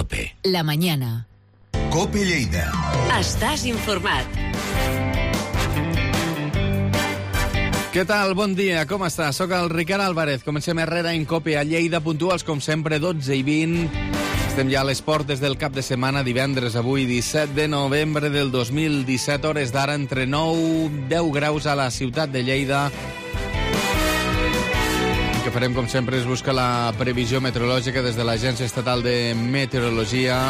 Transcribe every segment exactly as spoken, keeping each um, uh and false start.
COPE. La mañana. COPE Lleida. Estàs informat. Què tal? Bon dia, com estàs? Soc el Ricard Álvarez. Comencem Herrera en COPE a Lleida, puntuals com sempre, dotze i vint. Estem ja a les portes del cap de setmana, divendres avui, disset de novembre del dos mil disset, hores d'ara, entre nou i deu graus a la ciutat de Lleida. El que farem, com sempre, és buscar la previsió meteorològica des de l'Agència Estatal de Meteorologia.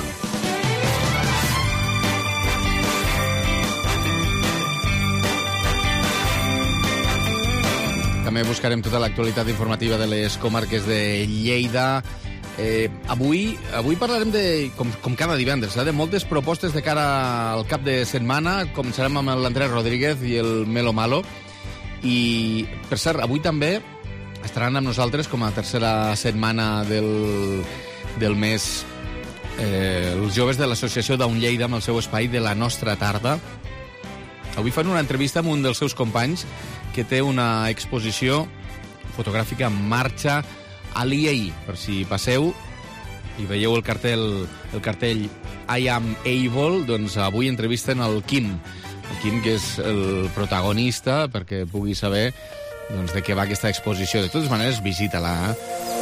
També buscarem tota l'actualitat informativa de les comarques de Lleida. Eh, avui, avui parlarem, de, com, com cada divendres, eh, de moltes propostes de cara al cap de setmana. Començarem amb l'Andrés Rodríguez i el Melo Malo. I, per cert, avui també estaran amb nosaltres, com a tercera setmana del, del mes, eh, els joves de l'associació Down Lleida amb el seu espai de la nostra tarda. Avui fan una entrevista amb un dels seus companys que té una exposició fotogràfica en marxa a l'I A I, per si passeu i veieu el cartell, el cartell I am able, doncs avui entrevisten el Quim, el Quim que és el protagonista, perquè pugui saber doncs, de què va aquesta exposició. De totes maneres, visita-la. Eh?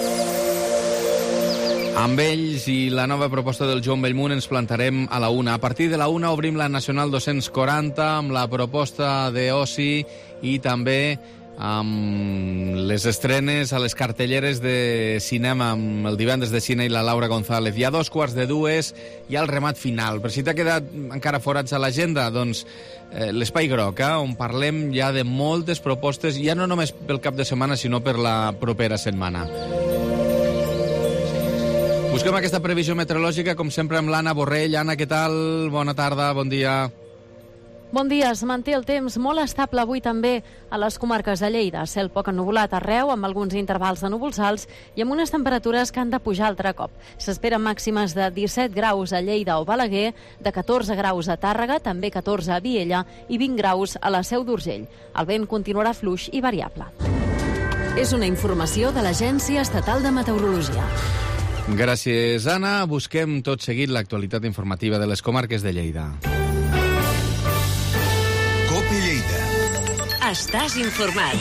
Amb ells i la nova proposta del Joan Bellmunt ens plantarem a la una. A partir de la una obrim la Nacional dos-cents quaranta amb la proposta d'oci i també amb les estrenes a les cartelleres de cinema amb el divendres de cine i la Laura González. Hi ha dos quarts de dues i el remat final. Per si t'ha quedat encara forats a l'agenda, doncs eh, l'Espai Groc, eh, on parlem ja de moltes propostes, ja no només pel cap de setmana, sinó per la propera setmana. Busquem aquesta previsió meteorològica, com sempre, amb l'Anna Borrell. Anna, què tal? Bona tarda, bon dia. Bon dia, es manté el temps molt estable avui també a les comarques de Lleida. Cel poc ennuvolat arreu, amb alguns intervals de núvols alts i amb unes temperatures que han de pujar altre cop. S'esperen màximes de disset graus a Lleida o Balaguer, de catorze graus a Tàrrega, també catorze a Viella i vint graus a la Seu d'Urgell. El vent continuarà fluix i variable. És una informació de l'Agència Estatal de Meteorologia. Gràcies, Anna. Busquem tot seguit l'actualitat informativa de les comarques de Lleida. COPE Lleida. Estàs informat.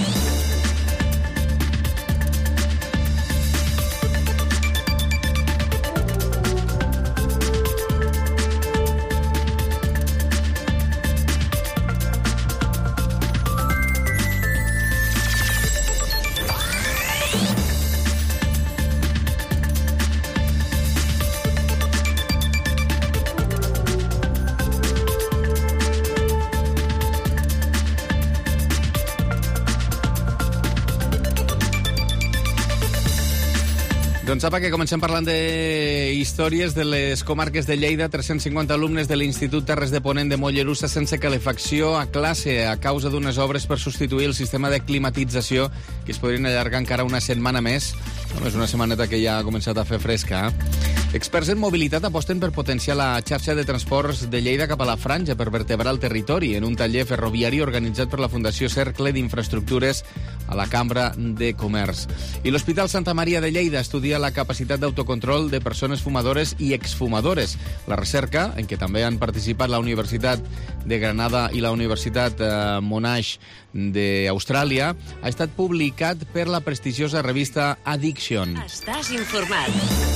Doncs apa, que comencem parlant de històries de les comarques de Lleida. tres-cents cinquanta alumnes de l'Institut Terres de Ponent de Mollerussa sense calefacció a classe a causa d'unes obres per substituir el sistema de climatització que es podrien allargar encara una setmana més. Només una setmaneta que ja ha començat a fer fresca. Eh? Experts en mobilitat aposten per potenciar la xarxa de transports de Lleida cap a la Franja per vertebrar el territori en un taller ferroviari organitzat per la Fundació Cercle d'Infraestructures a la Cambra de Comerç. I l'Hospital Santa Maria de Lleida estudia la capacitat d'autocontrol de persones fumadores i exfumadores. La recerca, en què també han participat la Universitat de Granada i la Universitat eh, Monash d'Austràlia, ha estat publicat per la prestigiosa revista Addiction. Estàs informat.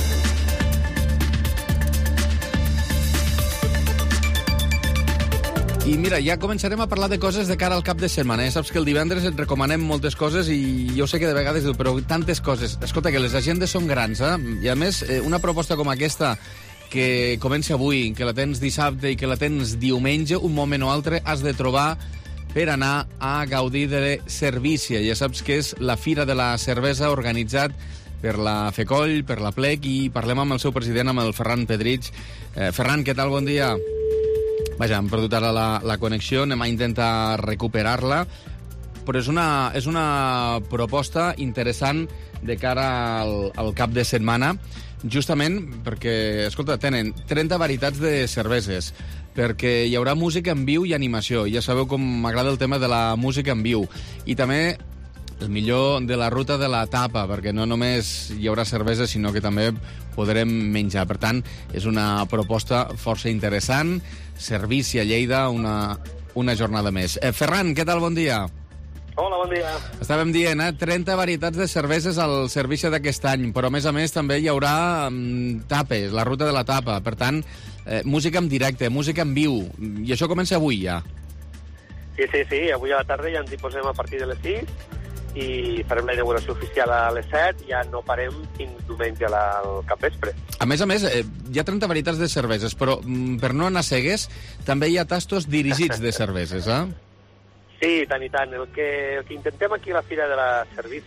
I mira, ja començarem a parlar de coses de cara al cap de setmana. Eh? Saps que el divendres et recomanem moltes coses i jo sé que de vegades diu, però tantes coses. Escolta, que les agendes són grans, eh? I a més, una proposta com aquesta que comença avui, que la tens dissabte i que la tens diumenge, un moment o altre has de trobar per anar a gaudir de Servícia. Ja saps que és la Fira de la Cervesa organitzat per la FECOLL, per la Plec, i parlem amb el seu president, amb el Ferran Pedrich. Eh, Ferran, què tal? Bon dia. Vaja, hem perdut ara la, la connexió, anem a intentar recuperar-la, però és una, és una proposta interessant de cara al, al cap de setmana, justament perquè, escolta, tenen trenta varietats de cerveses, perquè hi haurà música en viu i animació. Ja sabeu com m'agrada el tema de la música en viu. I també el millor de la ruta de la tapa, perquè no només hi haurà cervesa, sinó que també podrem menjar. Per tant, és una proposta força interessant. Servici a Lleida, una, una jornada més. Eh, Ferran, què tal? Bon dia. Hola, bon dia. Estàvem dient, eh? trenta varietats de cerveses al servici d'aquest any, però a més a més també hi haurà um, tapes, la ruta de la tapa. Per tant, eh, música en directe, música en viu. I això comença avui ja. Sí, sí, sí. Avui a la tarda ja ens hi posem a partir de les sis i farem la inauguració oficial a les set i ja no parem fins diumenge al capvespre. A més a més, eh, hi ha trenta varietats de cerveses, però mm, per no anar cegues, també hi ha tastos dirigits de cerveses, eh? Sí, tant i tant. El que, el que intentem aquí a la Fira de la Cervesa...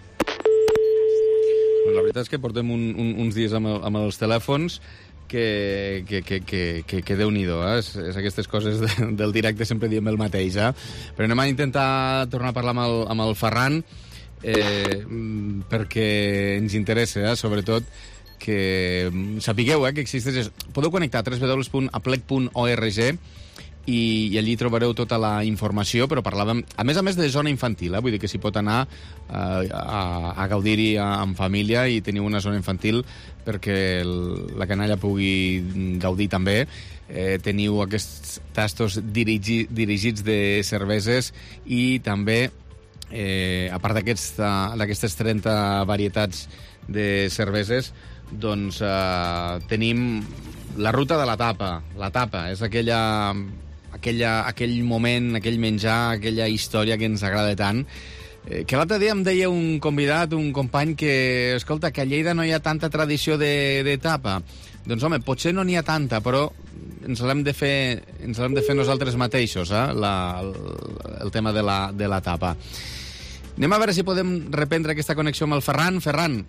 La veritat és que portem un, un, uns dies amb, el, amb els telèfons que, que, que, que, que, que Déu-n'hi-do, eh? És, és aquestes coses de, del directe sempre diem el mateix, eh? Però anem a intentar tornar a parlar amb el, amb el Ferran eh, perquè ens interessa, eh? Sobretot que sapigueu eh, que existeix... Podeu connectar a w w w punt aplec punt org i, i allí trobareu tota la informació, però parlàvem, a més a més, de zona infantil, eh? Vull dir que s'hi pot anar eh, a, a gaudir-hi amb família i teniu una zona infantil perquè el, la canalla pugui gaudir també. Eh, teniu aquests tastos dirigi, dirigits de cerveses i també, eh, a part d'aquestes trenta varietats de cerveses, doncs eh, tenim la ruta de la tapa. La tapa és aquella... Aquella, aquell moment, aquell menjar, aquella història que ens agrada tant, eh, que l'altre dia em deia un convidat, un company, que, escolta, que a Lleida no hi ha tanta tradició de, de tapa. Doncs, home, potser no n'hi ha tanta, però ens l'hem de fer, ens l'hem de fer nosaltres mateixos, eh? la, el, el tema de la, de la tapa. Anem a veure si podem reprendre aquesta connexió amb el Ferran. Ferran.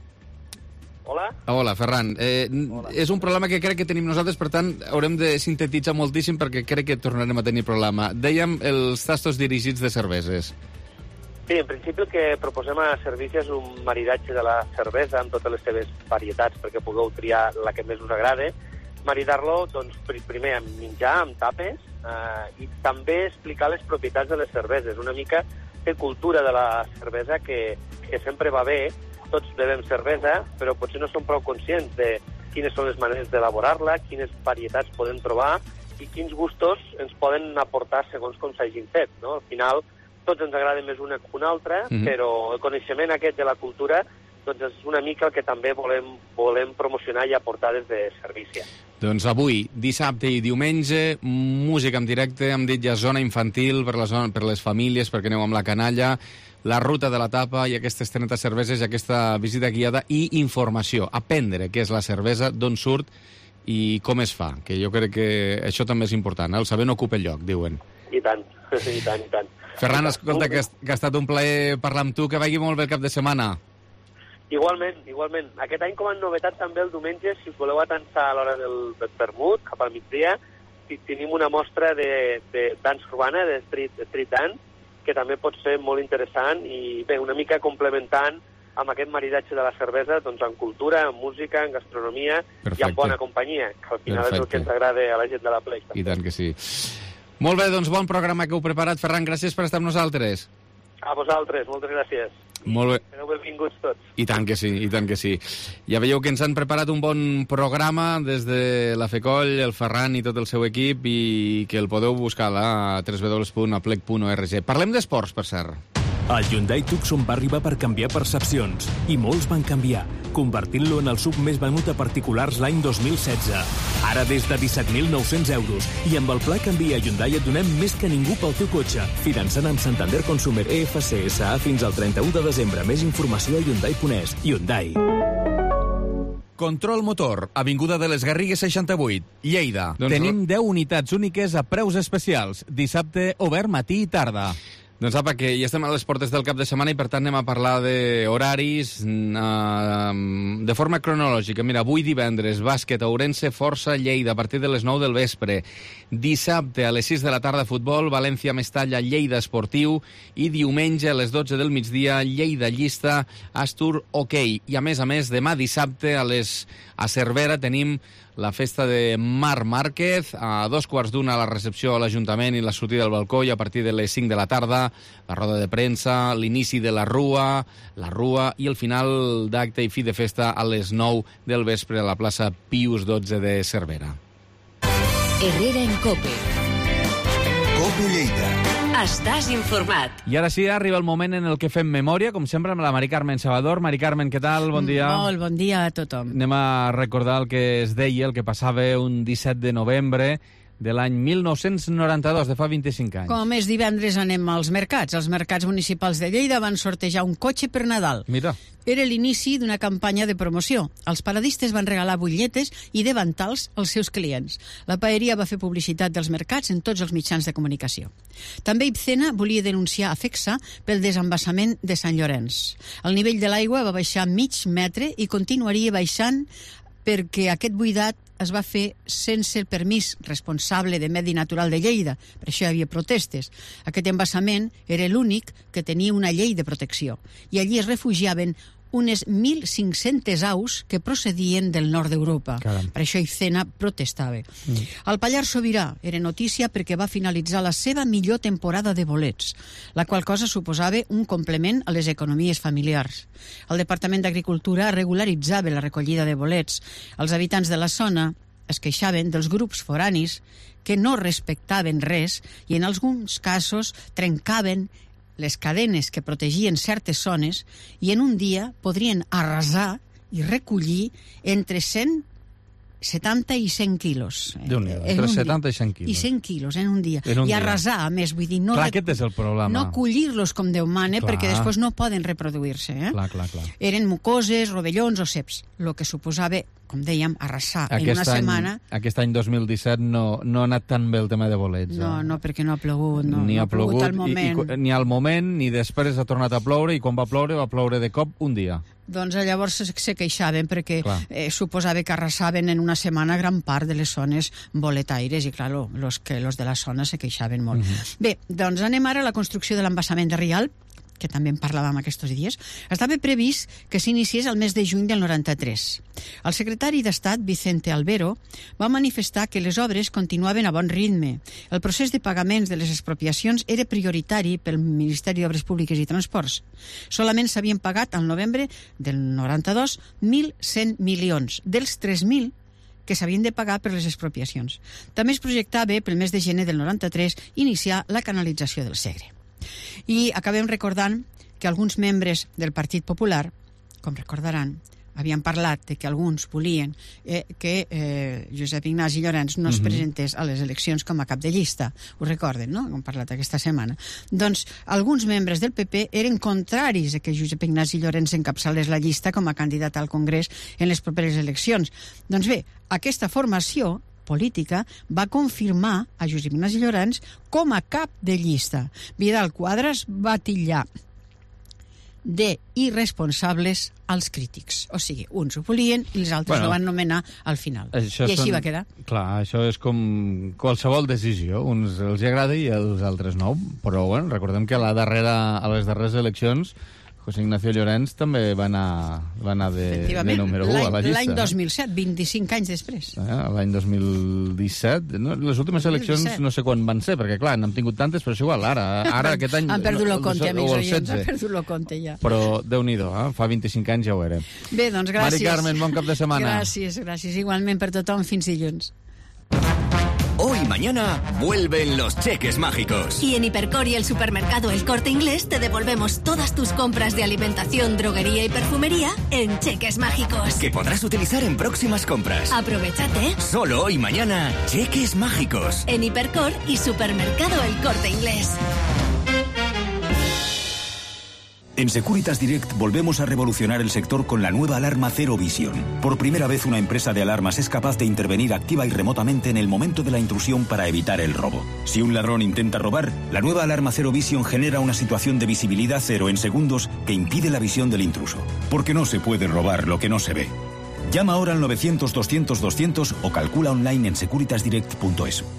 Hola. Hola, Ferran. Eh, Hola. És un problema que crec que tenim nosaltres, per tant, haurem de sintetitzar moltíssim perquè crec que tornarem a tenir problema. Dèiem els tastos dirigits de cerveses. Sí, en principi el que proposem a servici és un maridatge de la cervesa amb totes les seves varietats perquè pugueu triar la que més us agrada, maridar-lo, doncs, primer amb menjar, amb tapes, eh, i també explicar les propietats de les cerveses, una mica de cultura de la cervesa que, que sempre va bé. Tots bevem cervesa, però potser no som prou conscients de quines són les maneres d'elaborar-la, quines varietats podem trobar i quins gustos ens poden aportar segons com s'hagin fet, no? Al final, tots ens agrada més una que una altra, mm-hmm. però el coneixement aquest de la cultura doncs és una mica el que també volem, volem promocionar i aportar des de Servícia. Doncs avui, dissabte i diumenge, música en directe, hem dit ja zona infantil per, la zona, per les famílies, perquè aneu amb la canalla, la ruta de la tapa i aquestes trenta cerveses i aquesta visita guiada i informació. Aprendre què és la cervesa, d'on surt i com es fa, que jo crec que això també és important. El saber no ocupa el lloc, diuen. I tant, i tant, i tant. Ferran, escolta, que, que ha estat un plaer parlar amb tu, que vagi molt bé el cap de setmana. Igualment, igualment. Aquest any com a novetat també el diumenge, si us voleu atançar a l'hora del, del vermut, cap al migdia, tenim una mostra de, de dansa urbana, de street, street dance, que també pot ser molt interessant i bé, una mica complementant amb aquest maridatge de la cervesa, doncs en cultura, en música, en gastronomia. Perfecte. I en bona companyia, que al final Perfecte. És el que ens agrada a la gent de la Play. I tant que sí. Molt bé, doncs bon programa que heu preparat, Ferran. Gràcies per estar amb nosaltres. A vosaltres, moltes gràcies. Molt bé. Sereu benvinguts tots. I tant que sí, i tant que sí. Ja veieu que ens han preparat un bon programa des de la FECOLL, el Ferran i tot el seu equip, i que el podeu buscar a w w w punt aplec punt org. Parlem d'esports, per cert. El Hyundai Tucson va arribar per canviar percepcions, i molts van canviar, convertint-lo en el sub més venut a particulars l'any dos mil setze. Ara des de disset mil nou-cents euros, i amb el pla Canvia Hyundai et donem més que ningú pel teu cotxe, finançant amb Santander Consumer E F C S A fins al trenta-u de desembre. Més informació a Hyundai punt es. Hyundai. Control Motor, Avinguda de les Garrigues seixanta-vuit, Lleida. Doncs tenim deu unitats úniques a preus especials. Dissabte, obert matí i tarda. Doncs apa, que ja estem a les portes del cap de setmana i per tant anem a parlar d'horaris uh, de forma cronològica. Mira, avui divendres, bàsquet, Ourense, Força, Lleida, a partir de les nou del vespre. Dissabte, a les sis de la tarda, futbol, València, Mestalla, Lleida, Esportiu. I diumenge, a les dotze del migdia, Lleida, Llista, Astur, Hoquei. I a més a més, demà dissabte, a, les, a Cervera, tenim la festa de Marc Márquez. A dos quarts d'una la recepció a l'Ajuntament i la sortida del balcó, i a partir de les cinc de la tarda la roda de premsa, l'inici de la rua, la rua i el final d'acte i fi de festa a les nou del vespre a la plaça Pius dotze de Cervera. Herrera en COPE. COPE Lleida. Estàs informat. I ara sí, arriba el moment en el que fem memòria, com sempre, amb la Mari Carmen Salvador. Mari Carmen, què tal? Bon dia. Molt bon dia a tothom. Anem a recordar el que es deia, el que passava un disset de novembre de l'any mil nou-cents noranta-dos, de fa vint-i-cinc anys. Com és divendres anem als mercats. Els mercats municipals de Lleida van sortejar un cotxe per Nadal. Mira. Era l'inici d'una campanya de promoció. Els paradistes van regalar butlletes i davantals als seus clients. La paeria va fer publicitat dels mercats en tots els mitjans de comunicació. També Ibcena volia denunciar a Fecsa pel desembassament de Sant Llorenç. El nivell de l'aigua va baixar mig metre i continuaria baixant perquè aquest buidat es va fer sense el permís responsable de Medi Natural de Lleida. Per això hi havia protestes. Aquest embassament era l'únic que tenia una llei de protecció. I allí es refugiaven unes mil cinc-centes aus que procedien del nord d'Europa. Caram. Per això Ibcena protestava. Mm. El Pallars Sobirà era notícia perquè va finalitzar la seva millor temporada de bolets, la qual cosa suposava un complement a les economies familiars. El Departament d'Agricultura regularitzava la recollida de bolets. Els habitants de la zona es queixaven dels grups foranis que no respectaven res i en alguns casos trencaven les cadenes que protegien certes zones i en un dia podrien arrasar i recollir entre cent setanta i cent quilos. Déu-n'hi-do, entre setanta i cent quilos. I cent quilos en un dia. En un I dia. arrasar, a més, vull dir... No clar, rec... aquest és el problema. No collir-los com Déu mana, Clar. perquè després no poden reproduir-se. Eh? Clar, clar, clar. Eren mucoses, rovellons o ceps, el que suposava, com dèiem, arrasar Aquest en una any, setmana... Aquest any dos mil disset no, no ha anat tan bé el tema de bolets. No, eh? no, perquè no ha plogut, no, ni no ha plogut, al moment. I, i, ni al moment, ni després ha tornat a ploure, i quan va ploure, va ploure de cop un dia. Doncs llavors se, se queixaven perquè eh, suposava que arrasaven en una setmana gran part de les zones boletaires i, clar, los, que, los de la zona se queixaven molt. Uh-huh. Bé, doncs anem ara a la construcció de l'embassament de Rialp, que també en parlàvem aquests dies. Estava previst que s'iniciés el mes de juny del noranta-tres. El secretari d'Estat, Vicente Albero, va manifestar que les obres continuaven a bon ritme. El procés de pagaments de les expropiacions era prioritari pel Ministeri d'Obres Públiques i Transports. Solament s'havien pagat al novembre del noranta-dos mil cent milions, dels tres mil que s'havien de pagar per les expropiacions. També es projectava pel mes de gener del noranta-tres iniciar la canalització del Segre. I acabem recordant que alguns membres del Partit Popular, com recordaran, havien parlat de que alguns volien eh, que eh, Josep Ignasi Llorenç no es presentés a les eleccions com a cap de llista. Ho recorden, no?, com hem parlat aquesta setmana. Doncs alguns membres del P P eren contraris a que Josep Ignasi Llorenç encapçalés la llista com a candidat al Congrés en les properes eleccions. Doncs bé, aquesta formació política va confirmar a Josep Ignasi Llorenç com a cap de llista. Vidal Quadras va titllar de irresponsables als crítics. O sigui, uns ho volien i els altres bueno, lo van nomenar al final. I així són, va quedar. Clar, això és com qualsevol decisió. Uns els agrada i els altres no. Però, bueno, recordem que a, la darrera, a les darreres eleccions José Ignacio Llorenç també va anar, va anar de, de número u a la llista. L'any dos mil set, vint-i-cinc anys després. Eh? L'any dos mil disset. No? Les últimes eleccions no sé quan van ser, perquè clar, n'hem tingut tantes, però és igual, ara, ara aquest any... Han perdut el compte, amics oients, han setze. perdut el compte ja. Però Déu-n'hi-do, eh? Fa vint-i-cinc anys ja ho era. Bé, doncs gràcies. Mari Carmen, bon cap de setmana. Gràcies, gràcies. Igualment per tothom, fins dilluns. Hoy y mañana vuelven los cheques mágicos. Y en Hipercor y el supermercado El Corte Inglés te devolvemos todas tus compras de alimentación, droguería y perfumería en cheques mágicos. Que podrás utilizar en próximas compras. Aprovechate. Solo hoy y mañana, cheques mágicos. En Hipercor y supermercado El Corte Inglés. En Securitas Direct volvemos a revolucionar el sector con la nueva alarma Zero Vision. Por primera vez una empresa de alarmas es capaz de intervenir activa y remotamente en el momento de la intrusión para evitar el robo. Si un ladrón intenta robar, la nueva alarma Zero Vision genera una situación de visibilidad cero en segundos que impide la visión del intruso. Porque no se puede robar lo que no se ve. Llama ahora al novecientos doscientos doscientos o calcula online en securitas direct punto es.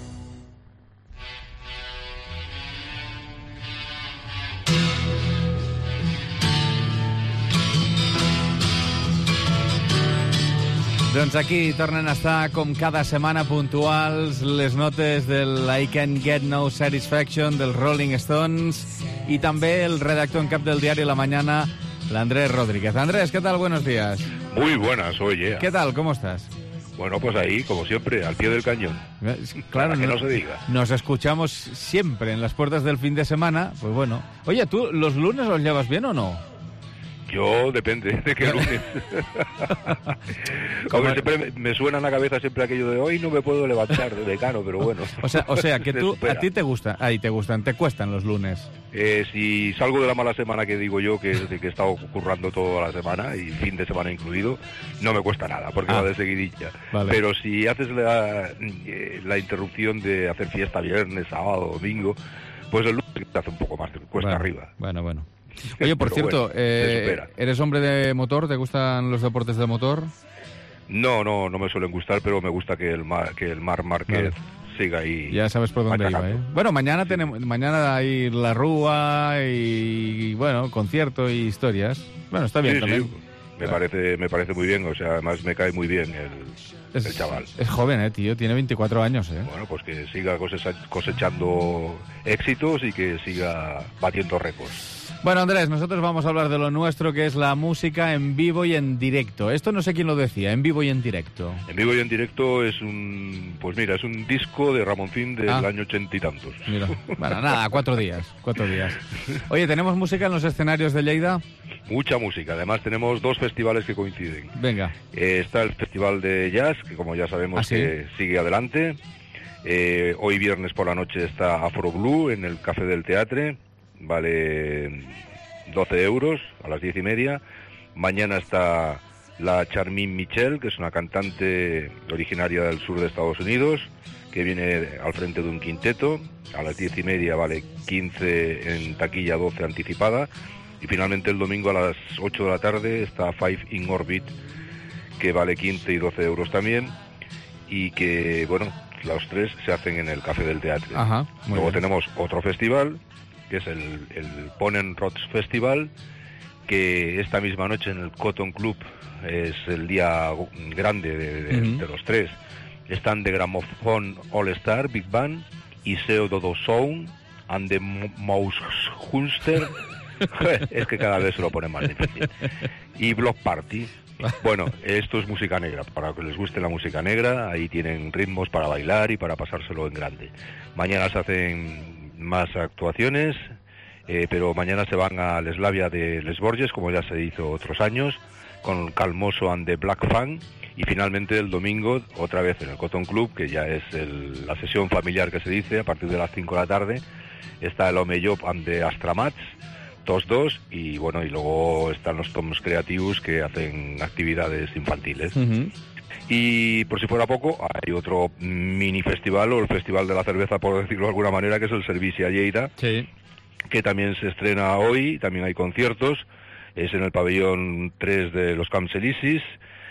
Doncs aquí tornen a estar, com cada setmana, puntuals les notes del I Can't Get No Satisfaction dels Rolling Stones y també el redactor en cap del diario La Mañana, l'Andrés Rodríguez. Andrés, ¿qué tal? Buenos días. Muy buenas, oye. ¿Qué tal? ¿Cómo estás? Bueno, pues ahí, como siempre, al pie del cañón. Claro, que no, no se diga. Nos escuchamos siempre en las puertas del fin de semana, pues bueno. Oye, ¿tú los lunes los llevas bien o no? Yo, depende de qué lunes. Como siempre me, me suena en la cabeza siempre aquello de hoy no me puedo levantar de decano, pero bueno. O sea, o sea que tú, a ti te gustan, ahí te gustan, te cuestan los lunes. Eh, si salgo de la mala semana que digo yo, que, de que he estado currando toda la semana, y fin de semana incluido, no me cuesta nada, porque ah, va de seguidilla. Vale. Pero si haces la, la interrupción de hacer fiesta viernes, sábado, domingo, pues el lunes te hace un poco más, te cuesta bueno, arriba. Bueno, bueno. Oye, por Pero cierto, bueno, eh, ¿eres hombre de motor? ¿Te gustan los deportes de motor? No, no, no me suelen gustar, pero me gusta que el Mar, que el Mar Márquez vale. siga ahí. Ya sabes por dónde iba, ¿eh? Bueno, mañana tenemos, mañana hay la Rúa y, bueno, concierto y historias. Bueno, está bien sí, también. Sí. Me parece, me parece muy bien, o sea, además me cae muy bien el, es, el chaval. Es joven, eh, tío, tiene veinticuatro años, eh. Bueno, pues que siga cosechando éxitos y que siga batiendo récords. Bueno, Andrés, nosotros vamos a hablar de lo nuestro, que es la música en vivo y en directo. Esto no sé quién lo decía, en vivo y en directo. En vivo y en directo es un, pues mira, es un disco de Ramoncín del ah. año ochenta y tantos. Mira, bueno, nada, cuatro días, cuatro días. Oye, ¿tenemos música en los escenarios de Lleida? Mucha música, además tenemos dos festivales que coinciden. Venga. Eh, está el Festival de Jazz, que como ya sabemos ¿Ah, sí? que sigue adelante. Eh, hoy viernes por la noche está Afro Blue en el Café del Teatre. Vale doce euros a las diez y media. Mañana está la Charmine Michel, que es una cantante originaria del sur de Estados Unidos, que viene al frente de un quinteto. A las diez y media vale quince en taquilla, doce anticipada. Y finalmente el domingo a las ocho de la tarde está Five in Orbit, que vale quince y doce euros también. Y que, bueno, los tres se hacen en el Café del Teatre. Ajá, Luego bien. tenemos otro festival, que es el, el Ponen Rocks Festival, que esta misma noche en el Cotton Club es el día grande de, de, uh-huh. de los tres. Están The Gramophone All Star, Big Band, Iseo Dodo Sound, and the Mouse Hunster. Es que cada vez se lo ponen más difícil. Y Block Party. Bueno, esto es música negra. Para que les guste la música negra, ahí tienen ritmos para bailar y para pasárselo en grande. Mañana se hacen más actuaciones, eh, pero mañana se van al Eslavia de Les Borges, como ya se hizo otros años, con Calmoso and the Black Fan, y finalmente el domingo otra vez en el Cotton Club, que ya es el, la sesión familiar que se dice, a partir de las cinco de la tarde, está el Omeyop and the Astramats, dos dos, y bueno, y luego están los Toms Creativos, que hacen actividades infantiles. Uh-huh. Y por si fuera poco, hay otro mini festival, o el Festival de la Cerveza, por decirlo de alguna manera, que es el Servici a Lleida, sí. que también se estrena hoy, también hay conciertos, es en el pabellón tres de los Camps Elisis.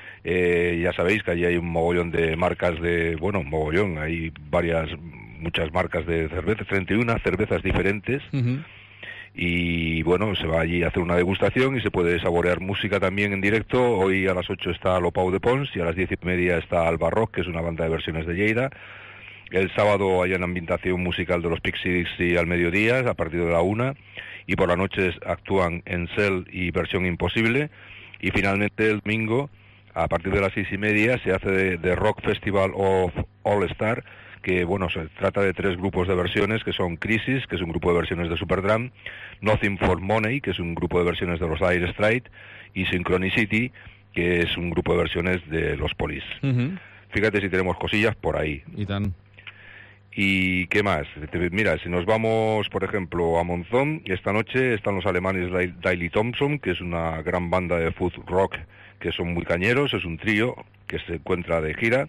Eh, ya sabéis que allí hay un mogollón de marcas de, bueno, mogollón, hay varias, muchas marcas de cerveza, treinta y una cervezas diferentes. Uh-huh. Y bueno, se va allí a hacer una degustación y se puede saborear música también en directo. Hoy a las ocho está Lopau de Pons y a las diez y media está Alba Rock, que es una banda de versiones de Lleida. El sábado hay una ambientación musical de los Pixies y al mediodía, a partir de la una. Y por la noche actúan Encel y Versión Imposible. Y finalmente el domingo, a partir de las seis y media, se hace de, de Rock Festival of All Star, que bueno, se trata de tres grupos de versiones, que son Crisis, que es un grupo de versiones de Superdrum, Nothing for Money, que es un grupo de versiones de los Dire Straits, y Synchronicity, que es un grupo de versiones de los Police. Uh-huh. Fíjate si tenemos cosillas por ahí. Y tan... ¿Y qué más? Mira, si nos vamos, por ejemplo, a Monzón, esta noche están los alemanes Daily Thompson, que es una gran banda de food rock, que son muy cañeros, es un trío que se encuentra de gira.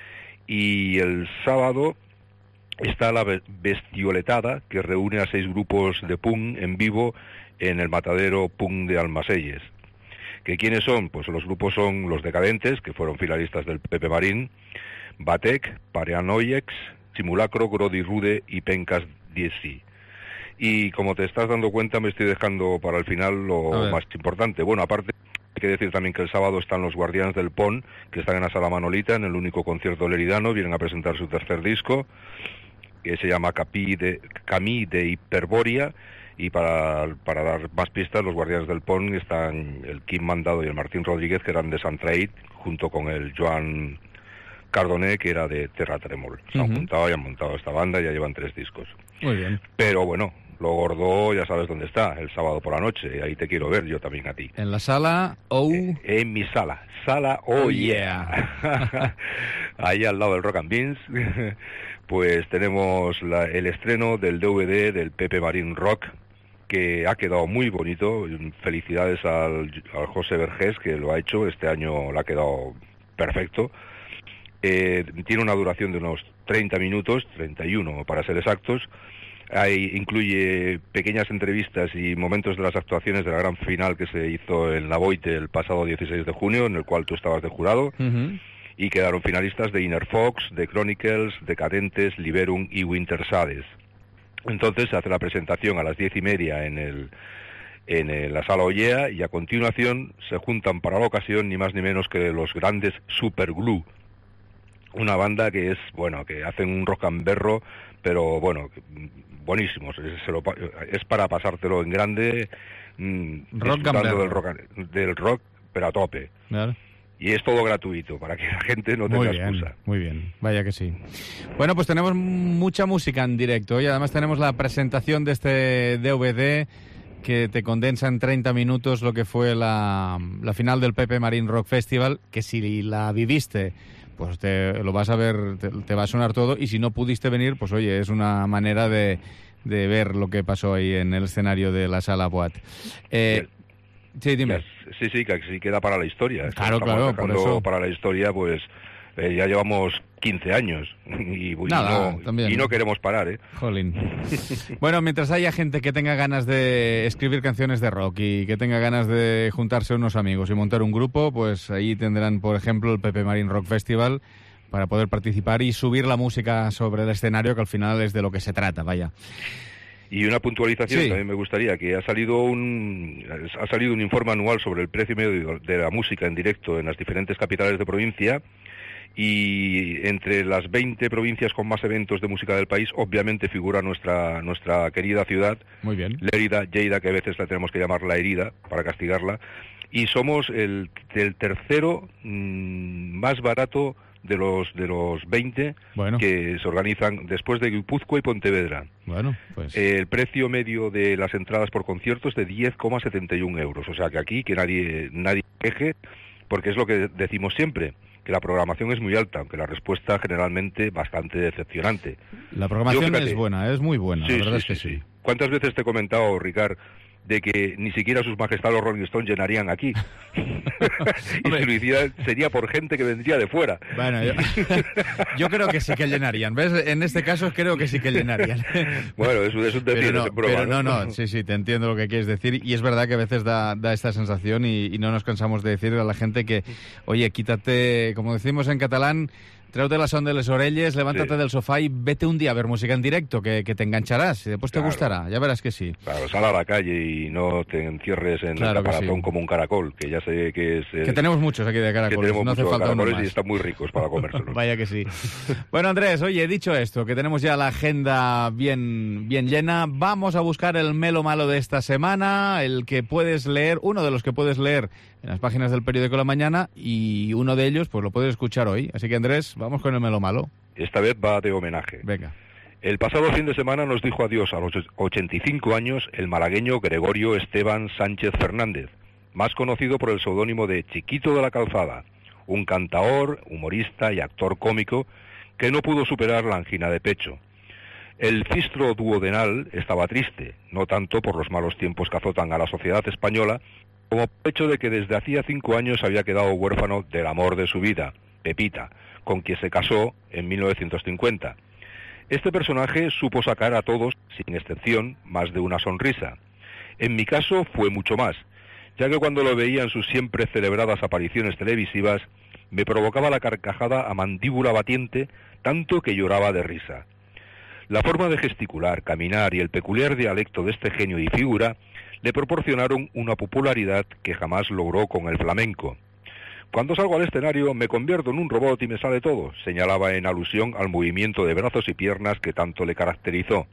Y el sábado está la Bestioletada, que reúne a seis grupos de punk en vivo en el Matadero Punk de Almaselles. ¿Que quiénes son? Pues los grupos son Los Decadentes, que fueron finalistas del Pepe Marín, Batek, Paranoiex, Simulacro, Grody Rude y Pencas Diesi. Y como te estás dando cuenta, me estoy dejando para el final lo más importante. Bueno, aparte Hay que decir también que el sábado están los Guardianes del Pont, que están en la Sala Manolita, en el único concierto leridano, vienen a presentar su tercer disco, que se llama Capí de, Camí de Hiperbórea, y para, para dar más pistas, los Guardianes del Pont están el Quim Mandado y el Martín Rodríguez, que eran de Sant Traït, junto con el Joan Cardoné, que era de Terra Trèmol. Se han uh-huh. juntado y han montado esta banda, ya llevan tres discos. Muy bien. Pero bueno, lo gordo ya sabes dónde está, el sábado por la noche, ahí te quiero ver, yo también a ti. En la sala Oh... Eh, en mi sala, sala Oh, oh Yeah. yeah. Ahí al lado del Rock and Beans, pues tenemos la, el estreno del D V D del Pepe Marín Rock, que ha quedado muy bonito. Felicidades al, al José Vergés, que lo ha hecho, este año le ha quedado perfecto. Eh, tiene una duración de unos treinta minutos, treinta y uno para ser exactos. Ahí incluye pequeñas entrevistas y momentos de las actuaciones de la gran final que se hizo en La Boite el pasado dieciséis de junio, en el cual tú estabas de jurado, uh-huh. y quedaron finalistas de Inner Fox, de Chronicles, Decadentes, Liberum y Wintersades. Entonces se hace la presentación a las diez y media en el en el, la Sala Ollea, y a continuación se juntan para la ocasión ni más ni menos que los grandes Superglue, una banda que es, bueno, que hacen un rock and berro, pero bueno, buenísimos, se lo, es para pasártelo en grande, mmm, disfrutando del rock, del rock, pero a tope. Claro. Y es todo gratuito, para que la gente no tenga muy bien, excusa. Muy bien, vaya que sí. Bueno, pues tenemos mucha música en directo, y además tenemos la presentación de este D V D que te condensa en treinta minutos lo que fue la, la final del Pepe Marín Rock Festival, que si la viviste, pues te lo vas a ver, te, te va a sonar todo, y si no pudiste venir, pues oye, es una manera de, de ver lo que pasó ahí en el escenario de la Sala Boat. Eh, sí, dime. Sí, sí, que sí queda para la historia. Claro, Estamos claro, por eso. Para la historia, pues eh, ya llevamos quince años y, y, Nada, no, también. y no queremos parar, ¿eh? Jolín. Bueno, mientras haya gente que tenga ganas de escribir canciones de rock y que tenga ganas de juntarse unos amigos y montar un grupo, pues ahí tendrán, por ejemplo, el Pepe Marín Rock Festival para poder participar y subir la música sobre el escenario, que al final es de lo que se trata, vaya. Y una puntualización, sí. También me gustaría, que ha salido un ha salido un informe anual sobre el precio medio de la música en directo en las diferentes capitales de provincia, y entre las veinte provincias con más eventos de música del país, obviamente figura nuestra nuestra querida ciudad, muy bien, Lérida, Lleida, que a veces la tenemos que llamar la herida para castigarla, y somos el, el tercero mmm, más barato de los de los veinte bueno. que se organizan después de Guipúzcoa y Pontevedra. Bueno, pues eh, el precio medio de las entradas por concierto es de diez coma setenta y uno euros, o sea que aquí que nadie nadie queje, porque es lo que decimos siempre, que la programación es muy alta, aunque la respuesta generalmente bastante decepcionante. La programación Yo, fíjate, es buena, es muy buena, sí, la verdad sí, es que sí, sí. ¿Cuántas veces te he comentado, Ricard, de que ni siquiera sus majestades los Rolling Stones llenarían aquí? Y si lo hiciera, sería por gente que vendría de fuera. Bueno, yo, yo creo que sí que llenarían, ¿ves? En este caso creo que sí que llenarían. Bueno, es, es un decir, pero no, es en broma, pero no, ¿no? no, sí, sí, te entiendo lo que quieres decir, y es verdad que a veces da, da esta sensación, y, y no nos cansamos de decir a la gente que, oye, quítate, como decimos en catalán, tráute la son de les orelles, levántate sí. del sofá y vete un día a ver música en directo, que, que te engancharás y después claro. te gustará, ya verás que sí. Claro, sal a la calle y no te encierres en claro el caparazón sí. sí. como un caracol, que ya sé que es... Que tenemos muchos aquí de caracoles, no hace falta uno más. Y están muy ricos para comérselos. Vaya que sí. Bueno, Andrés, oye, dicho esto, que tenemos ya la agenda bien, bien llena, vamos a buscar el melo malo de esta semana, el que puedes leer, uno de los que puedes leer en las páginas del periódico La Mañana, y uno de ellos pues lo puedes escuchar hoy. Así que, Andrés, vamos con el melo malo. Esta vez va de homenaje. Venga. El pasado fin de semana nos dijo adiós a los ochenta y cinco años el malagueño Gregorio Esteban Sánchez Fernández, más conocido por el seudónimo de Chiquito de la Calzada, un cantaor, humorista y actor cómico que no pudo superar la angina de pecho. El cistro duodenal estaba triste, no tanto por los malos tiempos que azotan a la sociedad española, como por el hecho de que desde hacía cinco años había quedado huérfano del amor de su vida, Pepita, con quien se casó en mil novecientos cincuenta. Este personaje supo sacar a todos, sin excepción, más de una sonrisa. En mi caso fue mucho más, ya que cuando lo veía en sus siempre celebradas apariciones televisivas, me provocaba la carcajada a mandíbula batiente, tanto que lloraba de risa. La forma de gesticular, caminar y el peculiar dialecto de este genio y figura le proporcionaron una popularidad que jamás logró con el flamenco. Cuando salgo al escenario me convierto en un robot y me sale todo, señalaba en alusión al movimiento de brazos y piernas que tanto le caracterizó.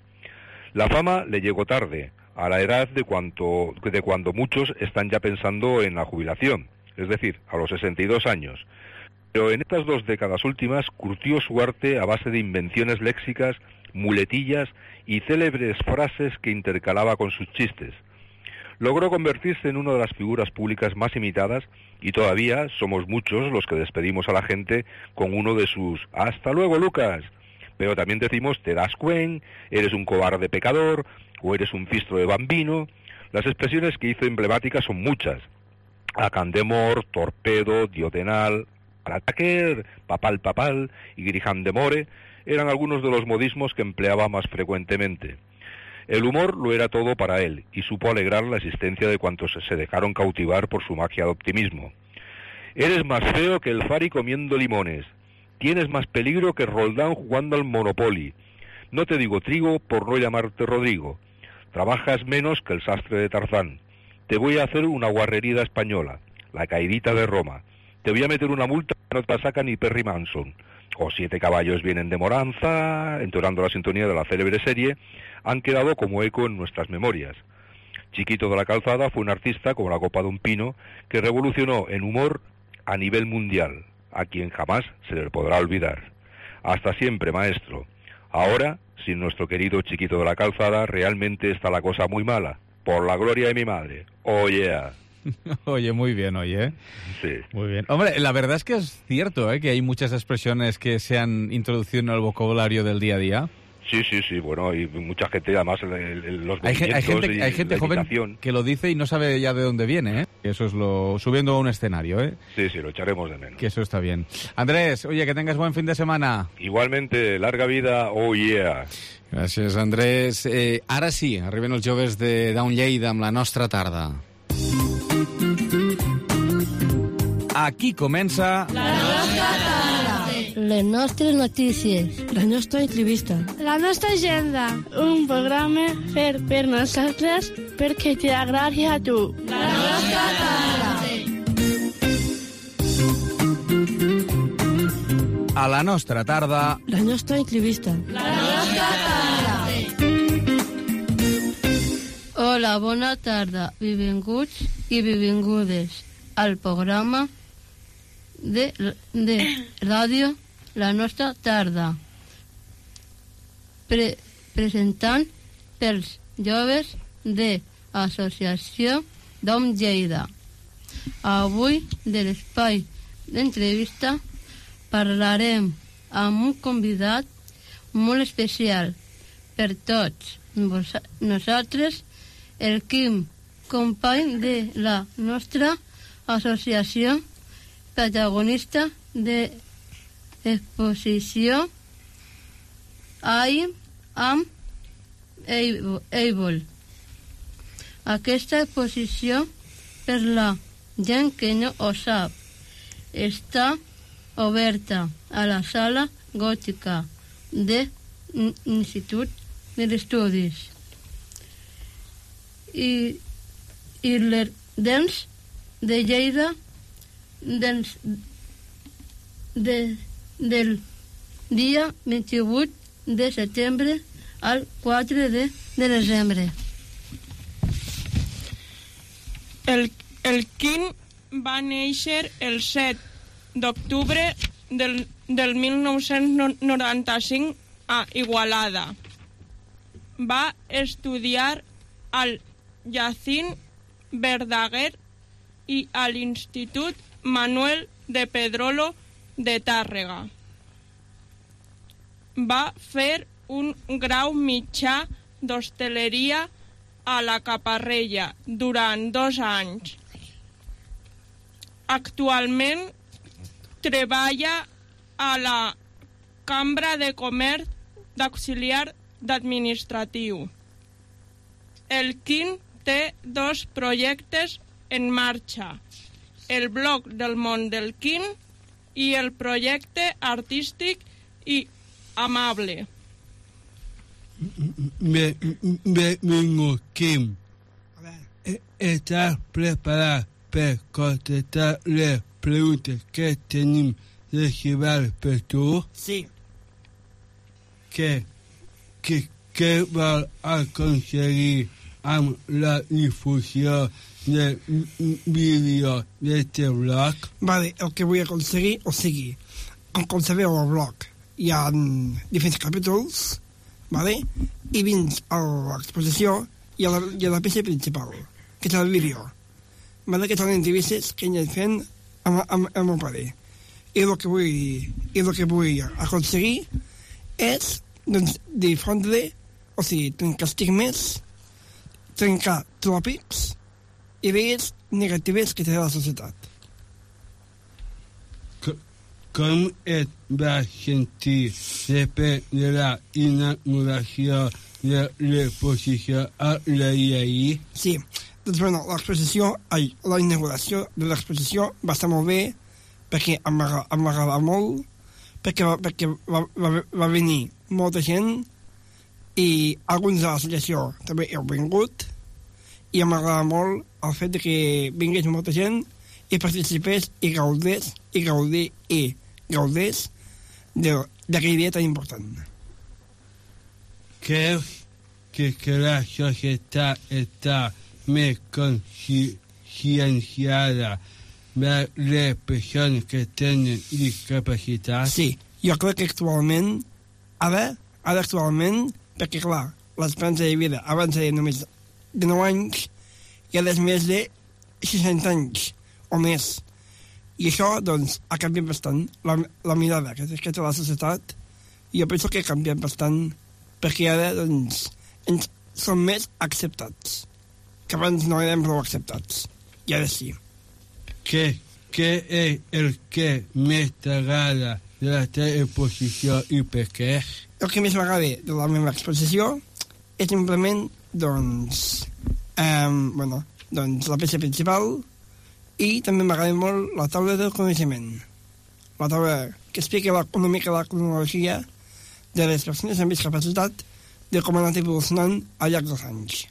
La fama le llegó tarde, a la edad de, cuanto, de cuando muchos están ya pensando en la jubilación, es decir, a los sesenta y dos años. Pero en estas dos décadas últimas curtió su arte a base de invenciones léxicas, muletillas y célebres frases que intercalaba con sus chistes. Logró convertirse en una de las figuras públicas más imitadas y todavía somos muchos los que despedimos a la gente con uno de sus «Hasta luego, Lucas». Pero también decimos «Te das cuen», «Eres un cobarde pecador» o «Eres un fistro de bambino». Las expresiones que hizo emblemáticas son muchas. Acandemor, torpedo, diodenal, ataquer, papal papal y griján de more eran algunos de los modismos que empleaba más frecuentemente. El humor lo era todo para él, y supo alegrar la existencia de cuantos se dejaron cautivar por su magia de optimismo. Eres más feo que el Fari comiendo limones. Tienes más peligro que Roldán jugando al Monopoly. No te digo trigo por no llamarte Rodrigo. Trabajas menos que el sastre de Tarzán. Te voy a hacer una guarrerida española, la caidita de Roma. Te voy a meter una multa que no te la saca ni Perry Manson. O siete caballos vienen de Moranza, entonando la sintonía de la célebre serie, han quedado como eco en nuestras memorias. Chiquito de la Calzada fue un artista como la copa de un pino que revolucionó en humor a nivel mundial, a quien jamás se le podrá olvidar. Hasta siempre, maestro. Ahora, sin nuestro querido Chiquito de la Calzada, realmente está la cosa muy mala. Por la gloria de mi madre. Oh yeah. Oye, muy bien, oye. Sí. Muy bien. Hombre, la verdad es que es cierto, ¿eh? Que hay muchas expresiones que se han introducido en el vocabulario del día a día. Sí, sí, sí, bueno, y mucha gente, además, el, el, los hay, hay gente, y hay gente joven imitación. Que lo dice y no sabe ya de dónde viene, ¿eh? Eso es lo... subiendo a un escenario, ¿eh? Sí, sí, lo echaremos de menos. Que eso está bien. Andrés, oye, que tengas buen fin de semana. Igualmente, larga vida, oh yeah. Gràcies, Andrés. Eh, ara sí, arriben els joves de Down Lleida amb la nostra tarda. Aquí comença... La nostra tarda. Les nostres notícies. La nostra entrevista. La nostra agenda. Un programa fet per nosaltres perquè t'agradi a tu. La nostra tarda. A la nostra tarda... La nostra entrevista. La nostra tarda. Hola, bona tarda. Benvinguts i benvingudes al programa de, de ràdio La Nostra Tarda, Pre, presentant pels joves de l'Associació Dom Lleida. Avui, de l'espai d'entrevista, parlarem amb un convidat molt especial per tots nosaltres, el Quim, company de la nostra associació, protagonista de l'exposició I am Able. Aquesta exposició, per la gent que no ho sap, està oberta a la sala gòtica de l'Institut d'Estudis i, i les dents de Lleida dels, de, del dia vint-i-vuit de setembre al quatre de, de desembre. El, el Quim va néixer el set d'octubre del, del mil nou-cents noranta-cinc a Igualada. Va estudiar al Jacint Verdaguer i a l'Institut Manuel de Pedrolo de Tàrrega. Va fer un grau mitjà d'hostaleria a la Caparrella durant dos anys. Actualment treballa a la Cambra de Comerç d'Auxiliar d'Administratiu. El Quim té dos projectes en marxa, el blog del món del Quim i el projecte artístic i amable. Benvingut, Quim. Estàs preparat per contestar les preguntes que tenim reservades per tu? Sí. Què, què, què vol aconseguir amb la difusió del vídeo d'este blog? Vale, el que vull aconseguir, o sigui, com sabeu al blog hi ha diferents capítols, vale? I vins a l'exposició i a la, i a la peça principal, que és el vídeo, vale? Que són entrevistes que ell fent amb, amb, amb el meu pare. I el que vull, i el que vull aconseguir és doncs, difondre, o sigui, trencar estigmes, trencar tròpics i idees negatives que té la societat. Com et vas sentir després de la inauguració de l'exposició a la I A I? Sí, doncs bueno, l'exposició, ai, la inauguració de l'exposició va estar molt bé perquè em va, em va agradar molt, perquè, va, perquè va, va, va venir molta gent i alguns de l'associació també heu vingut i em agrada molt el fet de que vingués molta gent i participés i gaudés i gaudí i gaudés d'aquella idea tan important. Creus que, que la societat està més conscienciada de les persones que tenen discapacitat? Sí, jo crec que actualment, ara, ara actualment, perquè clar, l'esperança de vida abans era només de nou anys i ara és més de seixanta anys o més. I això, doncs, ha canviat bastant la, la mirada que, que té la societat. I jo penso que ha canviat bastant perquè ara, doncs, ens som més acceptats. Que abans no érem prou acceptats. I ara sí. Què, què és el que més t'agrada de la teva exposició i per què? El que més m'agrada de la meva exposició és simplement, doncs, um, bueno, doncs la peça principal. I també m'agrada molt la taula del coneixement. La taula que explica la, una mica la cronologia de les persones amb discapacitat, de com han anat evolucionant al llarg dels anys.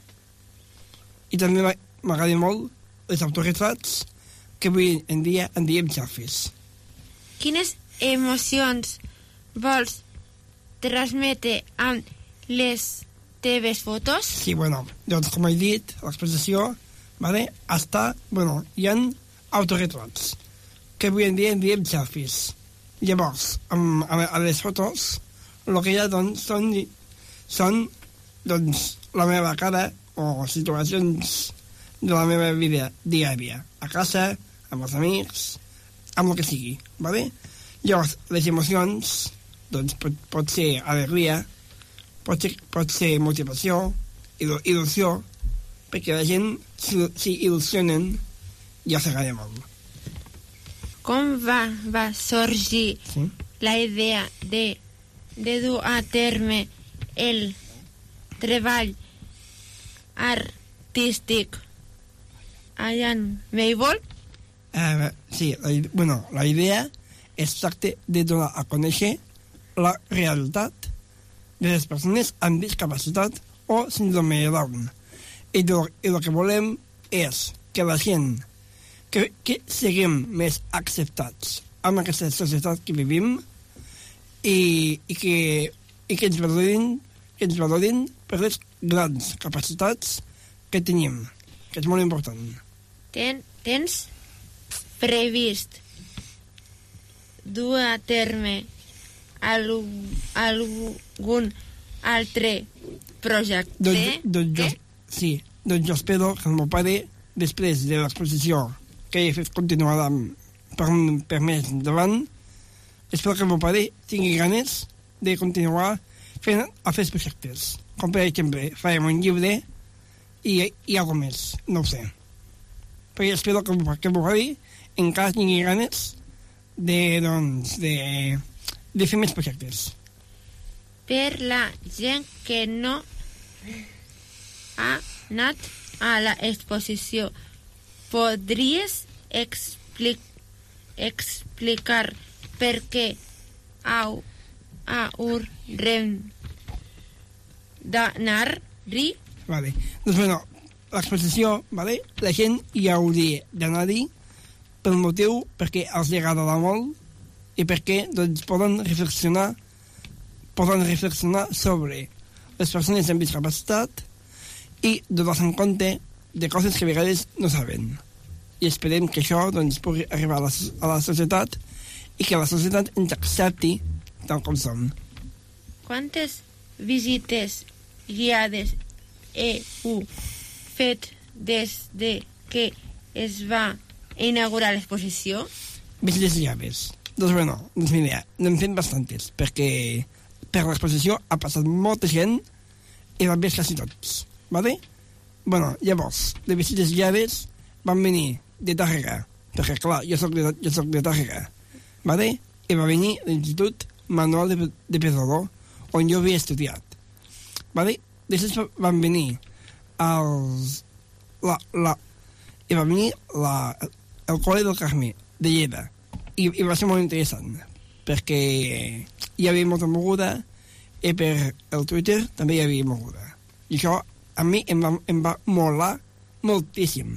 I també m'agrada molt els autoretrats que avui en dia en diem selfies. Quines emocions vols transmetre amb les teves fotos? Sí, bueno, doncs com he dit, l'exposició vale? Hasta, bueno, hi ha autoretrats, que avui en dia en diem selfies. Llavors, amb, amb, a les fotos, el que hi ha, doncs, són, són, doncs, la meva cara o situacions de la meva vida diària, a casa, amb els amics, amb el que sigui, vale? Llavors, les emocions, doncs, pot, pot ser alegria, pot ser, pot ser motivació, il·lusió, perquè la gent s'hi il·lusionen i els agrada molt. Com va, va sorgir sí? la idea de, de dur a terme el treball artístic allà en Maybol? Uh, sí, la, bueno, la idea es tracta de donar a conèixer la realitat de les persones amb discapacitat o síndrome de Down. I el que volem és que la gent, que, que siguem més acceptats amb aquesta societat que vivim i, i, que, i que, ens valorin, que ens valorin per les grans capacitats que tenim, que és molt important. Ten, tens previst dur a terme algun altre projecte? Doncs, doncs jo, sí, doncs jo espero que el meu pare, després de l'exposició que he fet continuada per, per més endavant, espero que el meu pare tingui ganes de continuar fent a fer projectes. Com per exemple, farem un llibre i, i alguna més, no ho sé. Però espero que, que el meu pare encara tingui ganes de, doncs, de, de fer més projectes. Per la gent que no ha anat a l'exposició, podries explic explicar per què haurem d'anar-hi? Vale. Doncs, bueno, l'exposició, vale? La gent hi hauria d'anar-hi pel motiu perquè els agradarà molt i perquè doncs, poden reflexionar poden reflexionar sobre les persones amb discapacitat i donar-se en compte de coses que a vegades no saben. I esperem que això doncs, pugui arribar a la, a la societat i que la societat ens accepti tal com som. Quantes visites guiades heu fet des de que es va inaugurar l'exposició? Visites guiades. Doncs bueno, doncs mira, n'hem fet bastantes, perquè per l'exposició ha passat molta gent i l'han vist quasi tots, vale? Bueno, llavors, les visites guiades van venir de Tàrrega, perquè clar, jo soc de, jo soc de Tàrrega, vale? I va venir l'Institut Manuel de, de Pedrolo, on jo havia estudiat, vale? Després van venir els... La, la, i va venir la, el Col·le del Carme, de Lleida, i, i va ser molt interessant, perquè hi havia molta moguda i per el Twitter també hi havia moguda. I això a mi em va, em va molar moltíssim.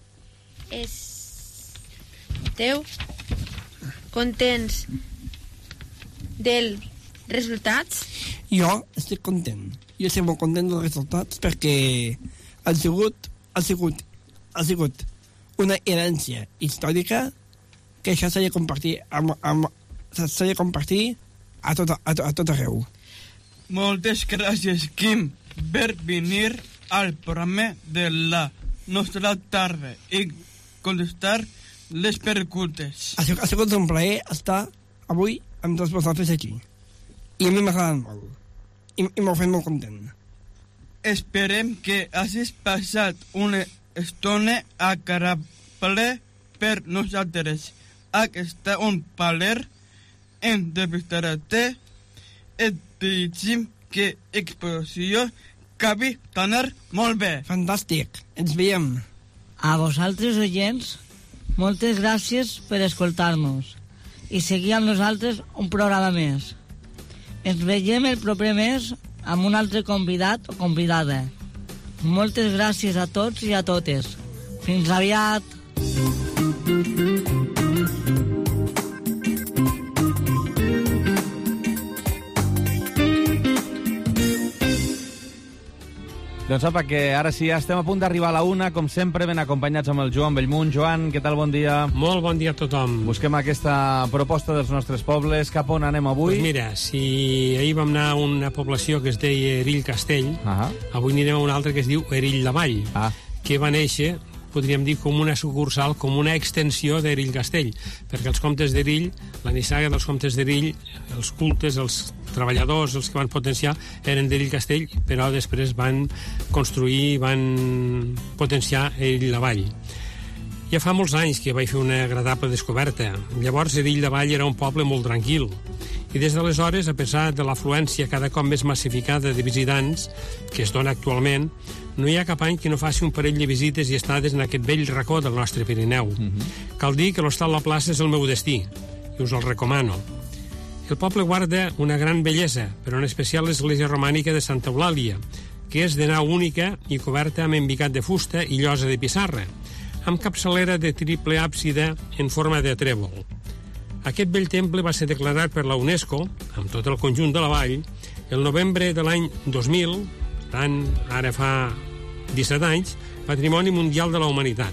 Esteu contents dels resultats? Jo estic content. Jo estic molt content dels resultats perquè ha sigut, ha sigut, ha sigut una herència històrica que això s'ha de compartir amb, amb, s'ha de compartir a tot, a, a tot arreu. Moltes gràcies, Quim, per venir al programa de la nostra tarda i contestar les preguntes. Ha sigut, ha sigut un plaer estar avui amb tots vosaltres aquí. I a mi m'ha agradat molt. I, i m'ho fet molt content. Esperem que hagis passat una estona agradable per nosaltres. Aquesta un plaer entrevistar-te et desitgem que l'exposició acabi d'anar molt bé. Fantàstic, ens veiem. A vosaltres, oients, moltes gràcies per escoltar-nos i seguir amb nosaltres un programa més. Ens veiem el proper mes amb un altre convidat o convidada. Moltes gràcies a tots i a totes. Fins aviat. Doncs apa, que ara sí, ja estem a punt d'arribar a la una, com sempre, ben acompanyats amb el Joan Bellmunt. Joan, què tal? Bon dia. Molt bon dia a tothom. Busquem aquesta proposta dels nostres pobles. Cap on anem avui? Pues mira, si ahir vam anar a una població que es deia Erill Castell, ah. avui anirem a una altra que es diu Erill la Vall, ah. que va néixer, podríem dir, com una sucursal, com una extensió d'Erill Castell, perquè els comtes d'Erill, la nissaga dels comtes d'Erill, els cultes, els treballadors, els que van potenciar, eren d'Erill Castell, però després van construir, van potenciar Erill la Vall. Ja fa molts anys que vaig fer una agradable descoberta. Llavors, Erill la Vall era un poble molt tranquil. I des d'aleshores, a pesar de l'afluència cada cop més massificada de visitants que es dona actualment, no hi ha cap any que no faci un parell de visites i estades en aquest vell racó del nostre Pirineu. Mm-hmm. Cal dir que l'Hostal La Plaça és el meu destí, i us el recomano. El poble guarda una gran bellesa, però en especial l'església romànica de Santa Eulàlia, que és de nau única i coberta amb embigat de fusta i llosa de pissarra, amb capçalera de triple àpsida en forma de trèvol. Aquest vell temple va ser declarat per la UNESCO, amb tot el conjunt de la vall, el novembre de l'any dos mil, tant ara fa disset anys, Patrimoni Mundial de la Humanitat.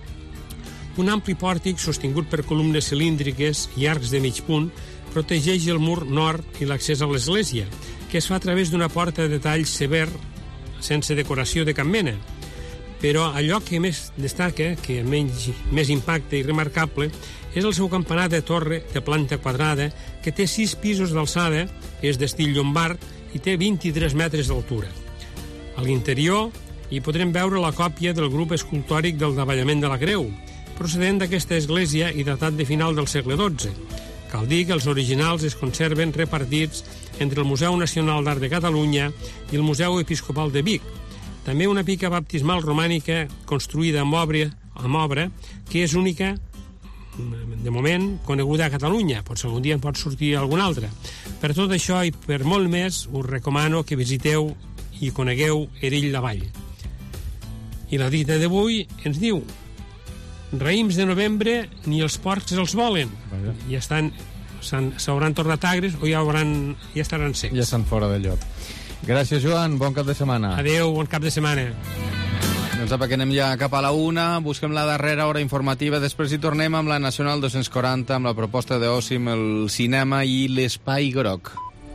Un ampli pòrtic sostingut per columnes cilíndriques i arcs de mig punt protegeix el mur nord i l'accés a l'església, que es fa a través d'una porta de tall sever sense decoració de cap mena. Però allò que més destaca, que menys, més impacte i remarcable, és el seu campanar de torre de planta quadrada que té sis pisos d'alçada, és d'estil llombard i té vint-i-tres metres d'altura. A l'interior hi podrem veure la còpia del grup escultòric del davallament de la Creu, procedent d'aquesta església i datat de final del segle dotze. Cal dir que els originals es conserven repartits entre el Museu Nacional d'Art de Catalunya i el Museu Episcopal de Vic. També una pica baptismal romànica construïda amb obra, amb obra que és única, de moment, coneguda a Catalunya. Potser algun dia en pot sortir alguna altra. Per tot això i per molt més, us recomano que visiteu i conegueu Erill la Vall. I la dita d'avui ens diu: raïms de novembre ni els porcs els volen. Ja estan, s'hauran tornat agres o ja, hauran, ja estaran secs. Ja estan fora de lloc. Gràcies, Joan. Bon cap de setmana. Adéu, bon cap de setmana. Doncs apa, que anem ja cap a la una, busquem la darrera hora informativa, després hi tornem amb la Nacional dos-cents quaranta, amb la proposta d'oci, amb el cinema i l'Espai Groc.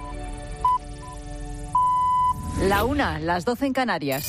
La una, las doce en Canarias.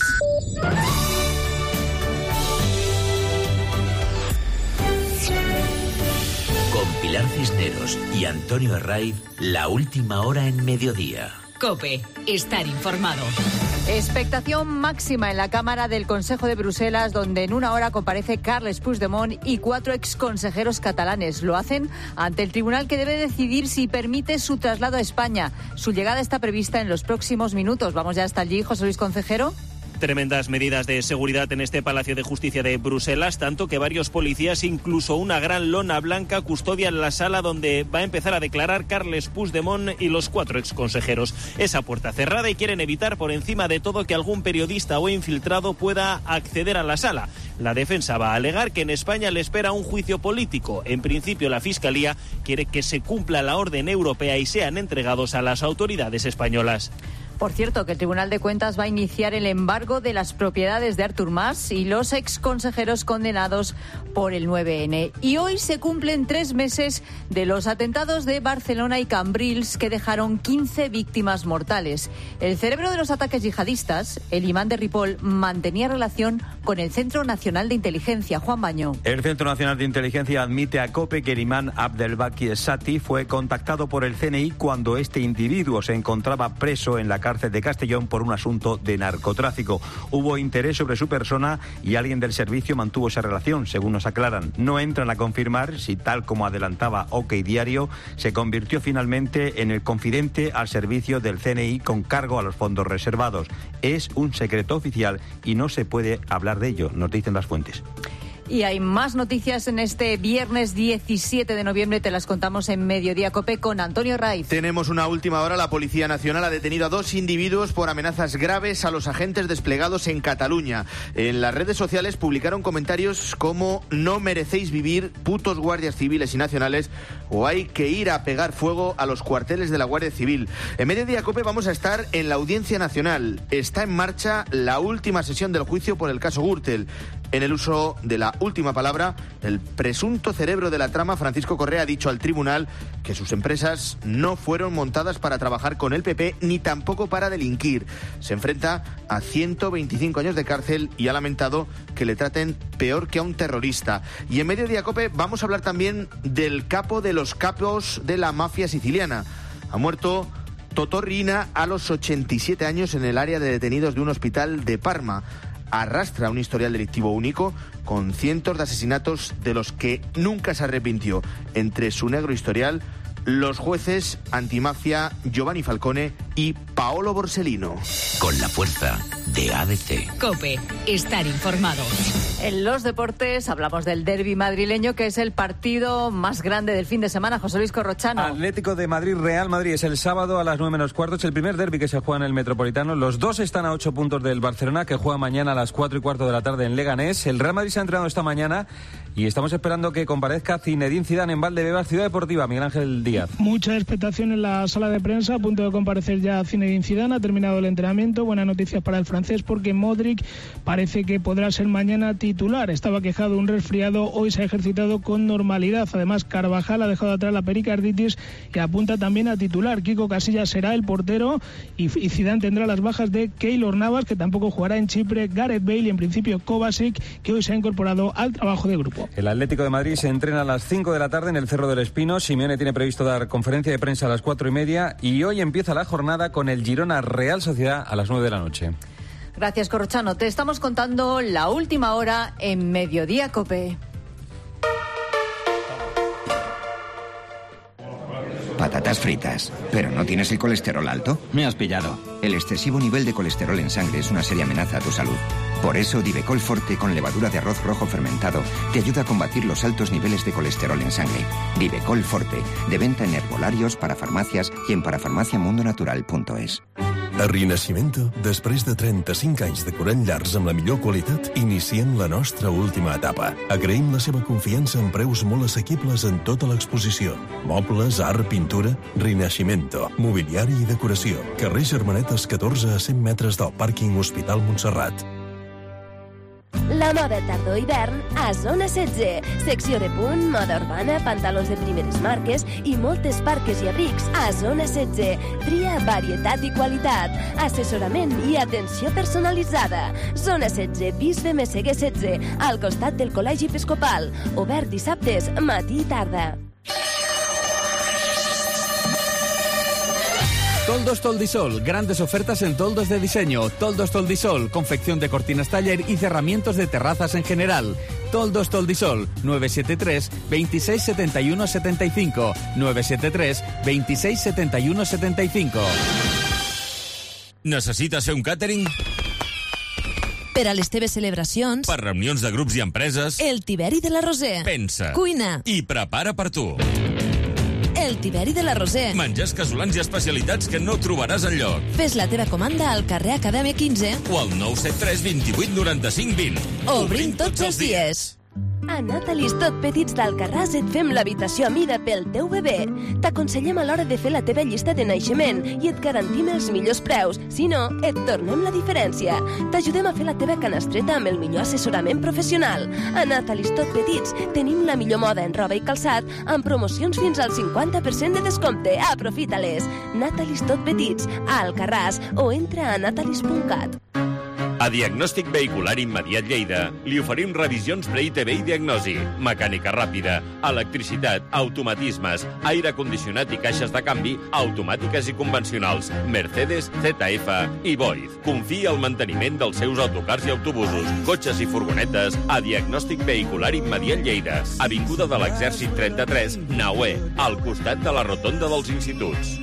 Con Pilar Cisneros y Antonio Herraiz, la última hora en mediodía. COPE, estar informado. Expectación máxima en la Cámara del Consejo de Bruselas, donde en una hora comparece Carles Puigdemont y cuatro exconsejeros catalanes. Lo hacen ante el tribunal que debe decidir si permite su traslado a España. Su llegada está prevista en los próximos minutos. Vamos ya hasta allí, José Luis Concejero. Tremendas medidas de seguridad en este Palacio de Justicia de Bruselas, tanto que varios policías, incluso una gran lona blanca, custodian la sala donde va a empezar a declarar Carles Puigdemont y los cuatro exconsejeros. Esa puerta cerrada y quieren evitar por encima de todo que algún periodista o infiltrado pueda acceder a la sala. La defensa va a alegar que en España le espera un juicio político. En principio, la Fiscalía quiere que se cumpla la orden europea y sean entregados a las autoridades españolas. Por cierto, que el Tribunal de Cuentas va a iniciar el embargo de las propiedades de Artur Mas y los exconsejeros condenados por el nueve ene. Y hoy se cumplen tres meses de los atentados de Barcelona y Cambrils, que dejaron quince víctimas mortales. El cerebro de los ataques yihadistas, el imán de Ripoll, mantenía relación con el Centro Nacional de Inteligencia. Juan Baño. El Centro Nacional de Inteligencia admite a COPE que el imán Abdelbaki Sati fue contactado por el ce ene i cuando este individuo se encontraba preso en la cárcel de Castellón por un asunto de narcotráfico. Hubo interés sobre su persona y alguien del servicio mantuvo esa relación, según nos aclaran. No entran a confirmar si, tal como adelantaba OK Diario, se convirtió finalmente en el confidente al servicio del ce ene i con cargo a los fondos reservados. Es un secreto oficial y no se puede hablar de ello, nos dicen las fuentes. Y hay más noticias en este viernes diecisiete de noviembre. Te las contamos en Mediodía COPE con Antonio Raiz. Tenemos una última hora. La Policía Nacional ha detenido a dos individuos por amenazas graves a los agentes desplegados en Cataluña. En las redes sociales publicaron comentarios como: no merecéis vivir, putos guardias civiles y nacionales, o hay que ir a pegar fuego a los cuarteles de la Guardia Civil. En Mediodía COPE vamos a estar en la Audiencia Nacional. Está en marcha la última sesión del juicio por el caso Gürtel. En el uso de la última palabra, el presunto cerebro de la trama, Francisco Correa, ha dicho al tribunal que sus empresas no fueron montadas para trabajar con el pe pe ni tampoco para delinquir. Se enfrenta a ciento veinticinco años de cárcel y ha lamentado que le traten peor que a un terrorista. Y en Mediodía COPE vamos a hablar también del capo de los capos de la mafia siciliana. Ha muerto Totò Riina a los ochenta y siete años en el área de detenidos de un hospital de Parma. Arrastra un historial delictivo único con cientos de asesinatos de los que nunca se arrepintió. Entre su negro historial, los jueces antimafia Giovanni Falcone y Paolo Borsellino. Con la fuerza de A D C. COPE, estar informado. En los deportes hablamos del derbi madrileño, que es el partido más grande del fin de semana. José Luis Corrochano. Atlético de Madrid, Real Madrid, es el sábado a las nueve menos cuarto. Es el primer derbi que se juega en el Metropolitano. Los dos están a ocho puntos del Barcelona, que juega mañana a las cuatro y cuarto de la tarde en Leganés. El Real Madrid se ha entrenado esta mañana y estamos esperando que comparezca Zinedine Zidane en Valdebebas, Ciudad Deportiva. Miguel Ángel Díaz. Mucha expectación en la sala de prensa, a punto de comparecer ya Zinedine Zidane. Ha terminado el entrenamiento. Buenas noticias para el francés, porque Modric parece que podrá ser mañana titular. Estaba quejado de un resfriado, hoy se ha ejercitado con normalidad. Además, Carvajal ha dejado atrás la pericarditis y apunta también a titular. Kiko Casillas será el portero y, y Zidane tendrá las bajas de Keylor Navas, que tampoco jugará en Chipre, Gareth Bale y en principio Kovacic, que hoy se ha incorporado al trabajo de grupo. El Atlético de Madrid se entrena a las cinco de la tarde en el Cerro del Espino. Simeone tiene previsto dar conferencia de prensa a las cuatro y media y hoy empieza la jornada con el Girona Real Sociedad a las nueve de la noche. Gracias, Corrochano. Te estamos contando la última hora en Mediodía COPE. Patatas fritas. ¿Pero no tienes el colesterol alto? Me has pillado. El excesivo nivel de colesterol en sangre es una seria amenaza a tu salud. Por eso, Divecol Forte con levadura de arroz rojo fermentado te ayuda a combatir los altos niveles de colesterol en sangre. Divecol Forte, de venta en herbolarios, para farmacias y en parafarmaciamundonatural punto es. A Rinascimento, després de trenta-cinc anys decorant llars amb la millor qualitat, iniciem la nostra última etapa. Agraïm la seva confiança en preus molt assequibles en tota l'exposició. Mobles, art, pintura... Rinascimento, mobiliari i decoració. Carrer Germanetes catorze a cent metres del pàrquing Hospital Montserrat. La moda tardor-hivern a Zona setze. Secció de punt, moda urbana, pantalons de primeres marques i moltes parques i abrics a Zona setze. Tria, varietat i qualitat. Assessorament i atenció personalitzada. Zona setze, Bisbe Messeguer setze, al costat del Col·legi Episcopal. Obert dissabtes, matí i tarda. Toldos Toldisol, grandes ofertas en toldos de diseño. Toldos Toldisol, confección de cortinas taller y cerramientos de terrazas en general. Toldos Toldisol, nueve siete tres, veintiséis setenta y uno setenta y cinco. nueve siete tres, veintiséis setenta y uno setenta y cinco. Necessites fer un càtering? Per a les teves celebracions... Per reunions de grups i empreses... El Tiberi de la Roser. Pensa. Cuina. I prepara per tu. El Tiberi de la Roser. Menjars casolans i especialitats que no trobaràs enlloc. Fes la teva comanda al carrer Acadèmia quinze o al nou set tres, vint-i-vuit, noranta-cinc, vint. Obrim tots els dies. A Natalis Tot Petits d'Alcarràs et fem l'habitació a mida pel teu bebè. T'aconsellem a l'hora de fer la teva llista de naixement i et garantim els millors preus. Si no, et tornem la diferència. T'ajudem a fer la teva canastreta amb el millor assessorament professional. A Natalis Tot Petits tenim la millor moda en roba i calçat amb promocions fins al cinquanta per cent de descompte. Aprofita-les. Natalis Tot Petits, a Alcarràs, o entra a natalis punt cat. A Diagnòstic Vehicular Immediat Lleida li oferim revisions pre-I T V i diagnosi, mecànica ràpida, electricitat, automatismes, aire condicionat i caixes de canvi, automàtiques i convencionals, Mercedes, Z F i Voith. Confia al manteniment dels seus autocars i autobusos, cotxes i furgonetes a Diagnòstic Vehicular Immediat Lleida, Avinguda de l'Exèrcit trenta-tres, Naue, al costat de la rotonda dels instituts.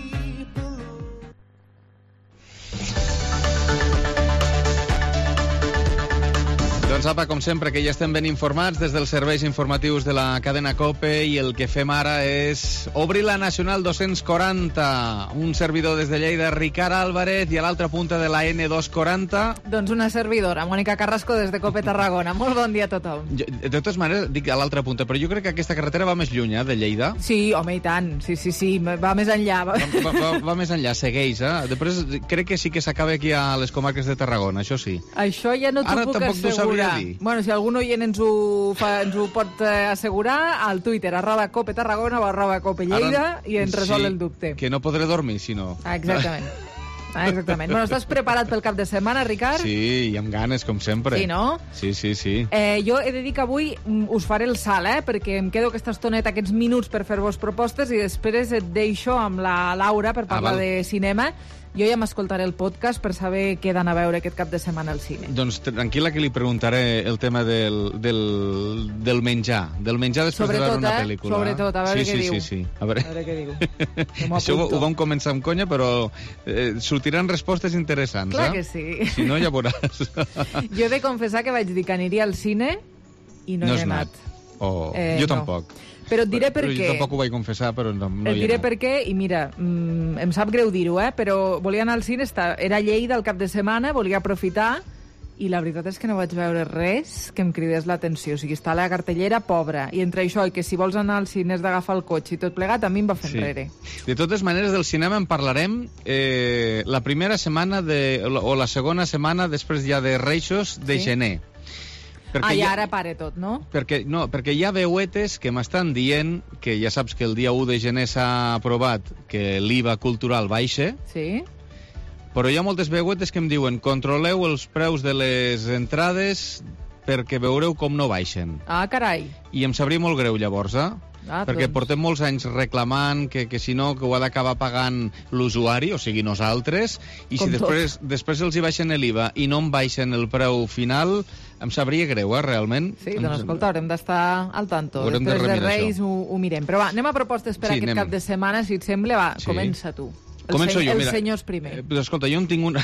Doncs apa, com sempre, que ja estem ben informats des dels serveis informatius de la cadena COPE i el que fem ara és obrir la Nacional dos-cents quaranta. Un servidor des de Lleida, Ricard Álvarez, i a l'altra punta de la N dos quaranta... Doncs una servidora, Mònica Carrasco, des de COPE Tarragona. Molt bon dia a tothom. Jo, de totes maneres, dic a l'altra punta, però jo crec que aquesta carretera va més lluny, eh, de Lleida. Sí, home, i tant. Sí, sí, sí, va més enllà. Va, va, va, va més enllà, segueix, eh? Després crec que sí que s'acaba aquí a les comarques de Tarragona, això sí. Això ja no t'ho puc assegurar. Bueno, si algun oient ens ho, fa, ens ho pot eh, assegurar, al Twitter, arroba Cope Tarragona o arroba Cope Lleida, Ara, i ens resol sí, el dubte. Que no podré dormir, si no. Ah, exactament. Ah, exactament. Bueno, estàs preparat pel cap de setmana, Ricard? Sí, i amb ganes, com sempre. Sí, no? Sí, sí, sí. Eh, jo he de dir que avui us faré el salt, eh? Perquè em quedo aquesta estoneta, aquests minuts per fer-vos propostes, i després et deixo amb la Laura per parlar ah, de cinema. Jo ja m'escoltaré el podcast per saber què he d'anar a veure aquest cap de setmana al cine. Doncs tranquil·la que li preguntaré el tema del, del, del menjar. Del menjar després Sobretot, de veure una eh? pel·lícula. Sobretot, a veure sí, què sí, diu. Sí, sí, a veure, a veure què diu. Això ho, ho vam començar amb conya, però eh, sortiran respostes interessants. Clar eh? que sí. Si no, ja veuràs. Jo he de confessar que vaig dir que aniria al cine i no, no hi he anat. anat. Oh, eh, jo no. tampoc. Però et diré per però què. Jo tampoc ho vaig confessar, però no, no et diré per què, i mira, mm, em sap greu dir-ho, eh, però volia anar al cine, està, era Lleida el cap de setmana, volia aprofitar, i la veritat és que no vaig veure res que em cridés l'atenció. O sigui, està la cartellera pobra, i entre això i que si vols anar al cine has d'agafar el cotxe i tot plegat, a mi em va fer sí. enrere. De totes maneres, del cinema en parlarem eh, la primera setmana de, o la segona setmana després ja de Reixos de sí? gener. Perquè ah, i ara pare tot, no? Perquè, no, perquè hi ha veuetes que m'estan dient que ja saps que el dia u de gener s'ha aprovat que l'I V A cultural baixa. Sí. Però hi ha moltes veuetes que em diuen controleu els preus de les entrades perquè veureu com no baixen. Ah, carai. I em sabria molt greu llavors, eh? Ah, perquè doncs... portem molts anys reclamant que, que si no, que ho ha d'acabar pagant l'usuari, o sigui, nosaltres, i com si després, després els hi baixen l'I V A i no em baixen el preu final, em sabria greu, eh, realment. Sí, doncs escolta, haurem d'estar al tanto. Haurem després de, de Reis ho, ho mirem. Però va, anem a propostes per sí, aquest anem. cap de setmana, si et sembla. Va, sí. Comença tu. El Començo seny, jo, els mira. senyors primer. Eh, escolta, jo en tinc una...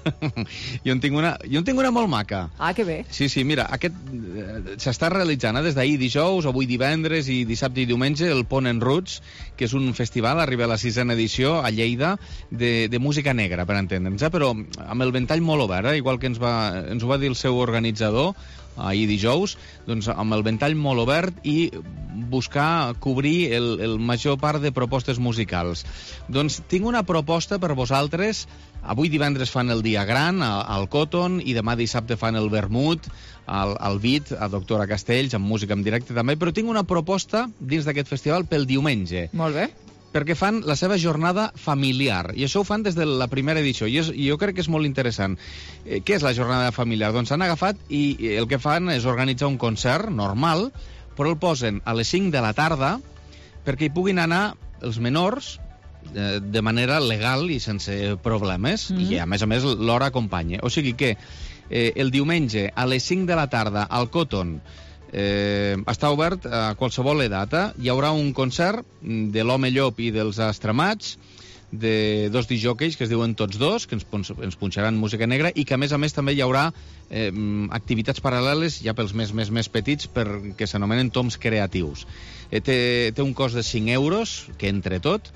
jo en tinc una, jo en tinc una molt maca. Ah, que bé. Sí, sí, mira, aquest eh, s'està realitzant eh, des d'ahir dijous, avui divendres i dissabte i diumenge el Pont en Roots, que és un festival, arriba a la sisena edició a Lleida, de, de música negra, per entendre'ns, eh? Però amb el ventall molt obert, eh? Igual que ens, va, ens ho va dir el seu organitzador ahir dijous, doncs amb el ventall molt obert i buscar cobrir el, el major part de propostes musicals. Doncs tinc una proposta per vosaltres. Avui divendres fan el dia gran al Cotton i demà dissabte fan el Vermut al, al Beat, a Doctora Castells, amb música en directe també, però tinc una proposta dins d'aquest festival pel diumenge. Molt bé. Perquè fan la seva jornada familiar, i això ho fan des de la primera edició, i, és, i jo crec que és molt interessant. Eh, què és la jornada familiar? Doncs s'han agafat i, i el que fan és organitzar un concert normal, però el posen a les cinc de la tarda perquè hi puguin anar els menors eh, de manera legal i sense problemes, mm-hmm. i a més a més l'hora acompanya. O sigui que eh, el diumenge a les cinc de la tarda al Cotton Eh, està obert a qualsevol edat. Hi haurà un concert de l'Home Llop i dels Astremats, de dos disjòqueis que es diuen Tots Dos, que ens, ens punxaran música negra, i que a més a més també hi haurà eh, activitats paral·leles ja pels més, més, més petits, perquè s'anomenen toms creatius. Eh, té, té un cost de cinc euros, que entre tot,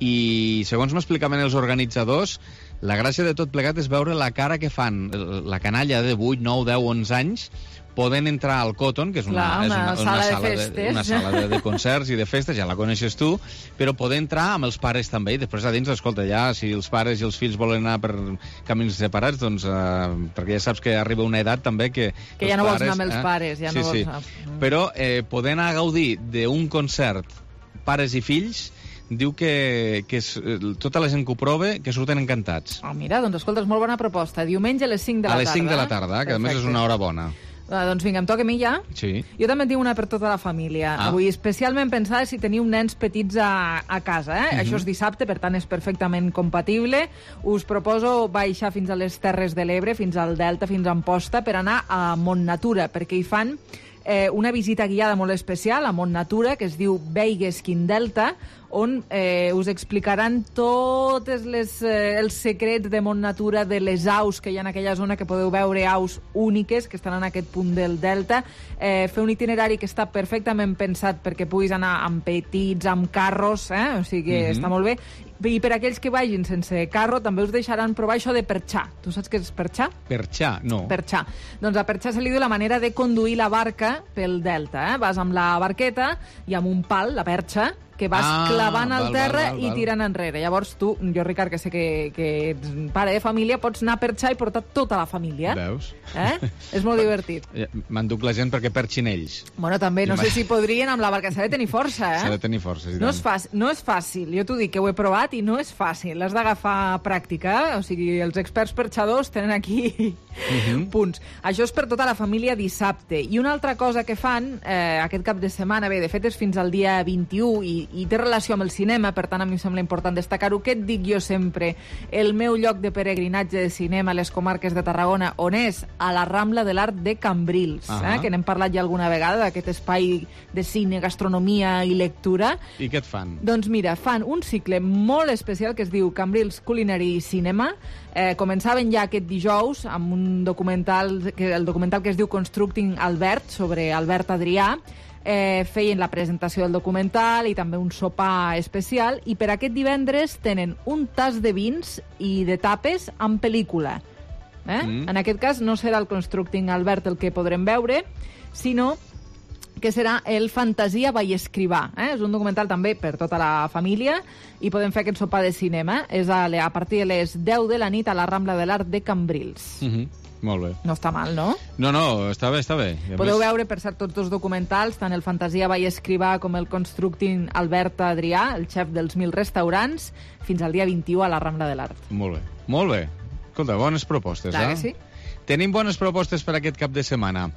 i segons m'explicaven els organitzadors, la gràcia de tot plegat és veure la cara que fan la canalla de vuit, nou, deu, onze anys poden entrar al Cotton, que és una, Clar, una, és una, sala, una de sala, de, festes. una sala de, de concerts i de festes, ja la coneixes tu, però poder entrar amb els pares també, i després a dins, escolta, ja, si els pares i els fills volen anar per camins separats, doncs, eh, perquè ja saps que arriba una edat també que... Que ja no vols anar amb els pares, ja sí, no vols sí. anar... Però eh, poder anar a gaudir d'un concert pares i fills, diu que, que és, tota la gent que ho prova, que surten encantats. Oh, mira, doncs escolta, és molt bona proposta. Diumenge a les cinc de la tarda. A les cinc de la tarda, que a més és una hora bona. Uh, doncs vinga, em toca a mi ja. Sí. Jo també en tinc una per tota la família. Ah. Avui especialment pensada si teniu nens petits a, a casa. Eh? Uh-huh. Això és dissabte, per tant és perfectament compatible. Us proposo baixar fins a les Terres de l'Ebre, fins al Delta, fins a Amposta, per anar a Montnatura, perquè hi fan eh, una visita guiada molt especial a Montnatura, que es diu Veigues Quin Delta, on eh, us explicaran tots les, eh, els secrets de Montnatura, de les aus que hi ha en aquella zona, que podeu veure aus úniques que estan en aquest punt del delta. Eh, fer un itinerari que està perfectament pensat perquè puguis anar amb petits, amb carros, eh? O sigui que mm-hmm. està molt bé. I per aquells que vagin sense carro també us deixaran provar això de perxar. Tu saps què és perxar? Perxar, no. Perxar. Doncs a perxar se li diu la manera de conduir la barca pel delta. Eh? Vas amb la barqueta i amb un pal, la perxa, que vas ah, clavant al val, terra val, val, i tirant enrere. Llavors tu, jo Ricard, que sé que, que ets pare de família, pots anar a perxar i portar tota la família. Veus? Eh? És molt divertit. M'enduc la gent perquè perxin ells. Bueno, també, no sé si podrien amb la barca. S'ha de tenir força, eh? S'ha de tenir força, sí. No és, fàcil, no és fàcil, jo t'ho dic, que ho he provat i no és fàcil. Has d'agafar pràctica, o sigui, els experts perxadors tenen aquí uh-huh. punts. Això és per tota la família dissabte. I una altra cosa que fan eh, aquest cap de setmana, bé, de fet és fins al dia vint-i-u i, i té relació amb el cinema, per tant a mi em sembla important destacar-ho. Què et dic jo sempre? El meu lloc de peregrinatge de cinema a les comarques de Tarragona, on és? A la Rambla de l'Art de Cambrils, uh-huh. eh? que n'hem parlat ja alguna vegada, d'aquest espai de cine, gastronomia i lectura. I què et fan? Doncs mira, fan un cicle molt especial que es diu Cambrils Culinary Cinema. Eh, començaven ja aquest dijous amb un documental, que, el documental que es diu Constructing Albert, sobre Albert Adrià. Eh, feien la presentació del documental i també un sopar especial, i per aquest divendres tenen un tas de vins i de tapes amb pel·lícula. Eh? Mm. En aquest cas no serà el Constructing Albert el que podrem veure, sinó que serà el Fantasia Vallescrivà. Eh? És un documental també per tota la família i podem fer aquest sopar de cinema. És a, a partir de les deu de la nit a la Rambla de l'Art de Cambrils. Mhm. Molt bé. No està mal, no? No, no, està bé, està bé. Podeu més... veure, per cert, tots dos documentals, tant el Fantasia Vallescrivà com el Constructing Albert Adrià, el xef dels mil restaurants, fins al dia vint-i-u a la Rambla de l'Art. Molt bé, molt bé. Escolta, bones propostes, Clar eh? que sí. Tenim bones propostes per aquest cap de setmana.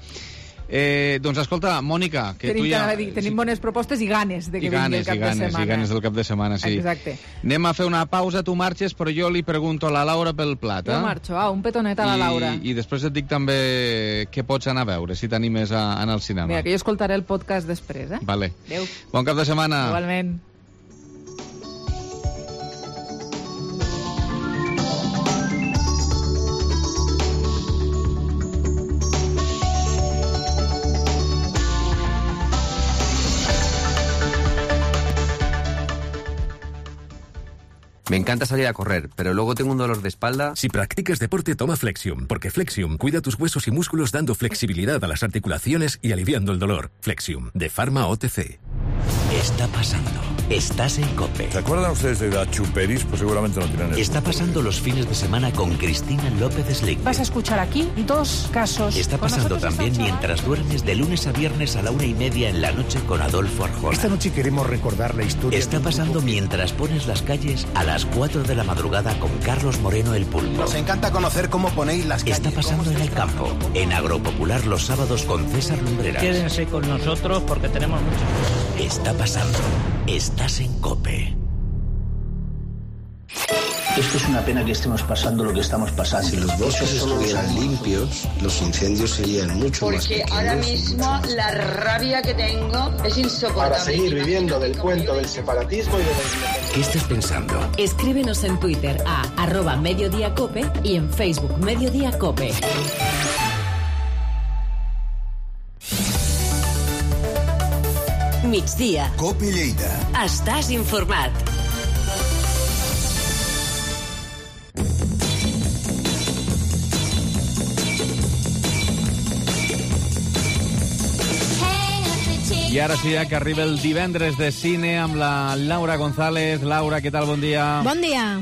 Eh, doncs escolta, Mònica, que tenim, tu ja... Dir, tenim bones propostes i ganes de que I ganes, vingui el cap i ganes, de setmana. I ganes del cap de setmana, sí. Exacte. Anem a fer una pausa, tu marxes, però jo li pregunto a la Laura pel plat. Jo eh? marxo, ah, un petonet a la I, Laura. I després et dic també què pots anar a veure, si t'animes a anar al cinema. Mira, que jo escoltaré el podcast després, eh? Vale. Adéu. Bon cap de setmana. Igualment. Me encanta salir a correr, pero luego tengo un dolor de espalda. Si practicas deporte, toma Flexium, porque Flexium cuida tus huesos y músculos dando flexibilidad a las articulaciones y aliviando el dolor. Flexium, de Pharma O T C. Está pasando. Estás en COPE. ¿Se acuerdan ustedes de la Chuperis? Pues seguramente no tienen eso. Está pasando los fines de semana con Cristina López Slick. Vas a escuchar aquí dos casos. Está pasando también mientras duermes de lunes a viernes a la una y media en la noche con Adolfo Arjona. Esta noche queremos recordar la historia. Está pasando mientras pones las calles a las cuatro de la madrugada con Carlos Moreno el Pulpo. Nos encanta conocer cómo ponéis las calles. Está pasando en el campo, en Agropopular los sábados con César Lumbreras. Quédense con nosotros porque tenemos mucho. Está pasando. Estás en COPE. Es que es una pena que estemos pasando lo que estamos pasando. Si los bosques estuvieran limpios, los incendios serían mucho más pequeños. Porque ahora mismo la rabia que tengo es insoportable. Para seguir viviendo del cuento del separatismo y de la independencia. ¿Qué estás pensando? Escríbenos en Twitter a arroba Mediodía Cope y en Facebook Mediodía Cope. Migdia. Cope Lleida. Estàs informat. I ara sí, que arriba el divendres de cine amb la Laura González. Laura, què tal? Bon dia. Bon dia.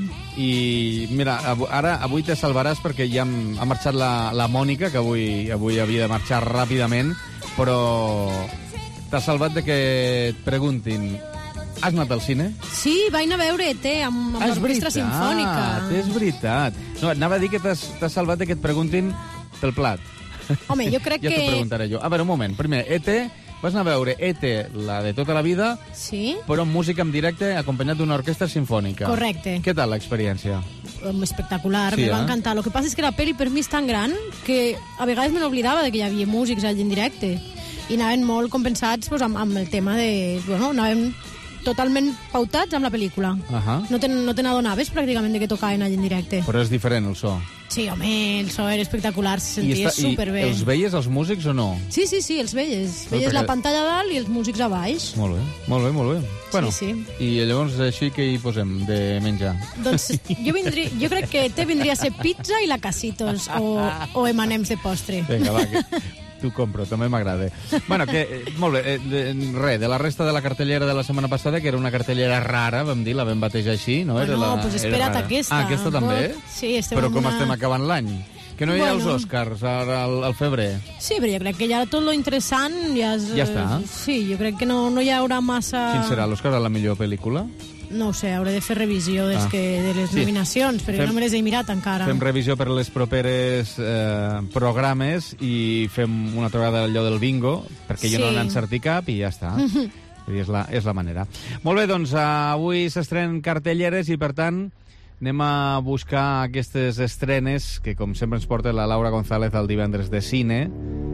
I mira, ara avui te salvaràs perquè ja ha marxat la, la Mònica, que avui, avui havia de marxar ràpidament, però t'ha salvat de que et preguntin: has anat al cine? Sí, vaig anar a veure E T amb, amb ah, l'orquestra sinfònica. És veritat. No, anava a dir que t'has salvat de que et preguntin pel plat. Home, jo crec ja que... Ja t'ho preguntaré jo. A veure, un moment. Primer, E T... Vas anar a veure E T, la de tota la vida, sí? Però amb música en directe acompanyat d'una orquestra sinfònica. Correcte. Què tal l'experiència? Espectacular, sí, me va eh? encantar. El que passa és que la pel·li per mi és tan gran que a vegades me n'oblidava de que hi havia músics allà en directe. I anaven molt compensats pues, amb, amb el tema de... Bueno, anaven totalment pautats amb la pel·lícula. Uh -huh. No te, no te n'adonaves pràcticament de que tocaven allà en directe. Però és diferent el so. Sí, home, el so era espectacular, se sentia I superbé. I els veies, els músics, o no? Sí, sí, sí, els veies. Però Veies perquè... la pantalla a dalt i els músics a baix. Molt bé, molt bé, molt bé. Bueno, sí, sí. I llavors així que hi posem de menjar? Doncs jo, vindria, jo crec que te vindria a ser pizza i la Casitos o, o emanems de postre. Vinga, va, que t'ho compro, també m'agrada. Bueno, que, eh, molt bé, eh, de, res, de la resta de la cartellera de la setmana passada, que era una cartellera rara, vam dir, la vam batejar així, no? Bueno, era la, doncs pues espera't aquesta. Ah, aquesta també? Sí, estem Però amb com una... estem acabant l'any? Que no hi ha bueno. els Oscars ara al, al febrer? Sí, però jo crec que ja tot lo interessant ja és... Ja està? Sí, jo crec que no, no hi haurà massa... Quin serà l'Oscar a la millor pel·lícula? No ho sé, hauré de fer revisió des ah. que, de les sí. nominacions, perquè fem, no me les he mirat encara. Fem revisió per les properes eh, programes i fem una trobada allò del bingo, perquè sí. jo no n'encerti cap i ja està. és, la, és la manera. Molt bé, doncs avui s'estrenen cartelleres i, per tant, anem a buscar aquestes estrenes que, com sempre, ens porta la Laura González al divendres de cine,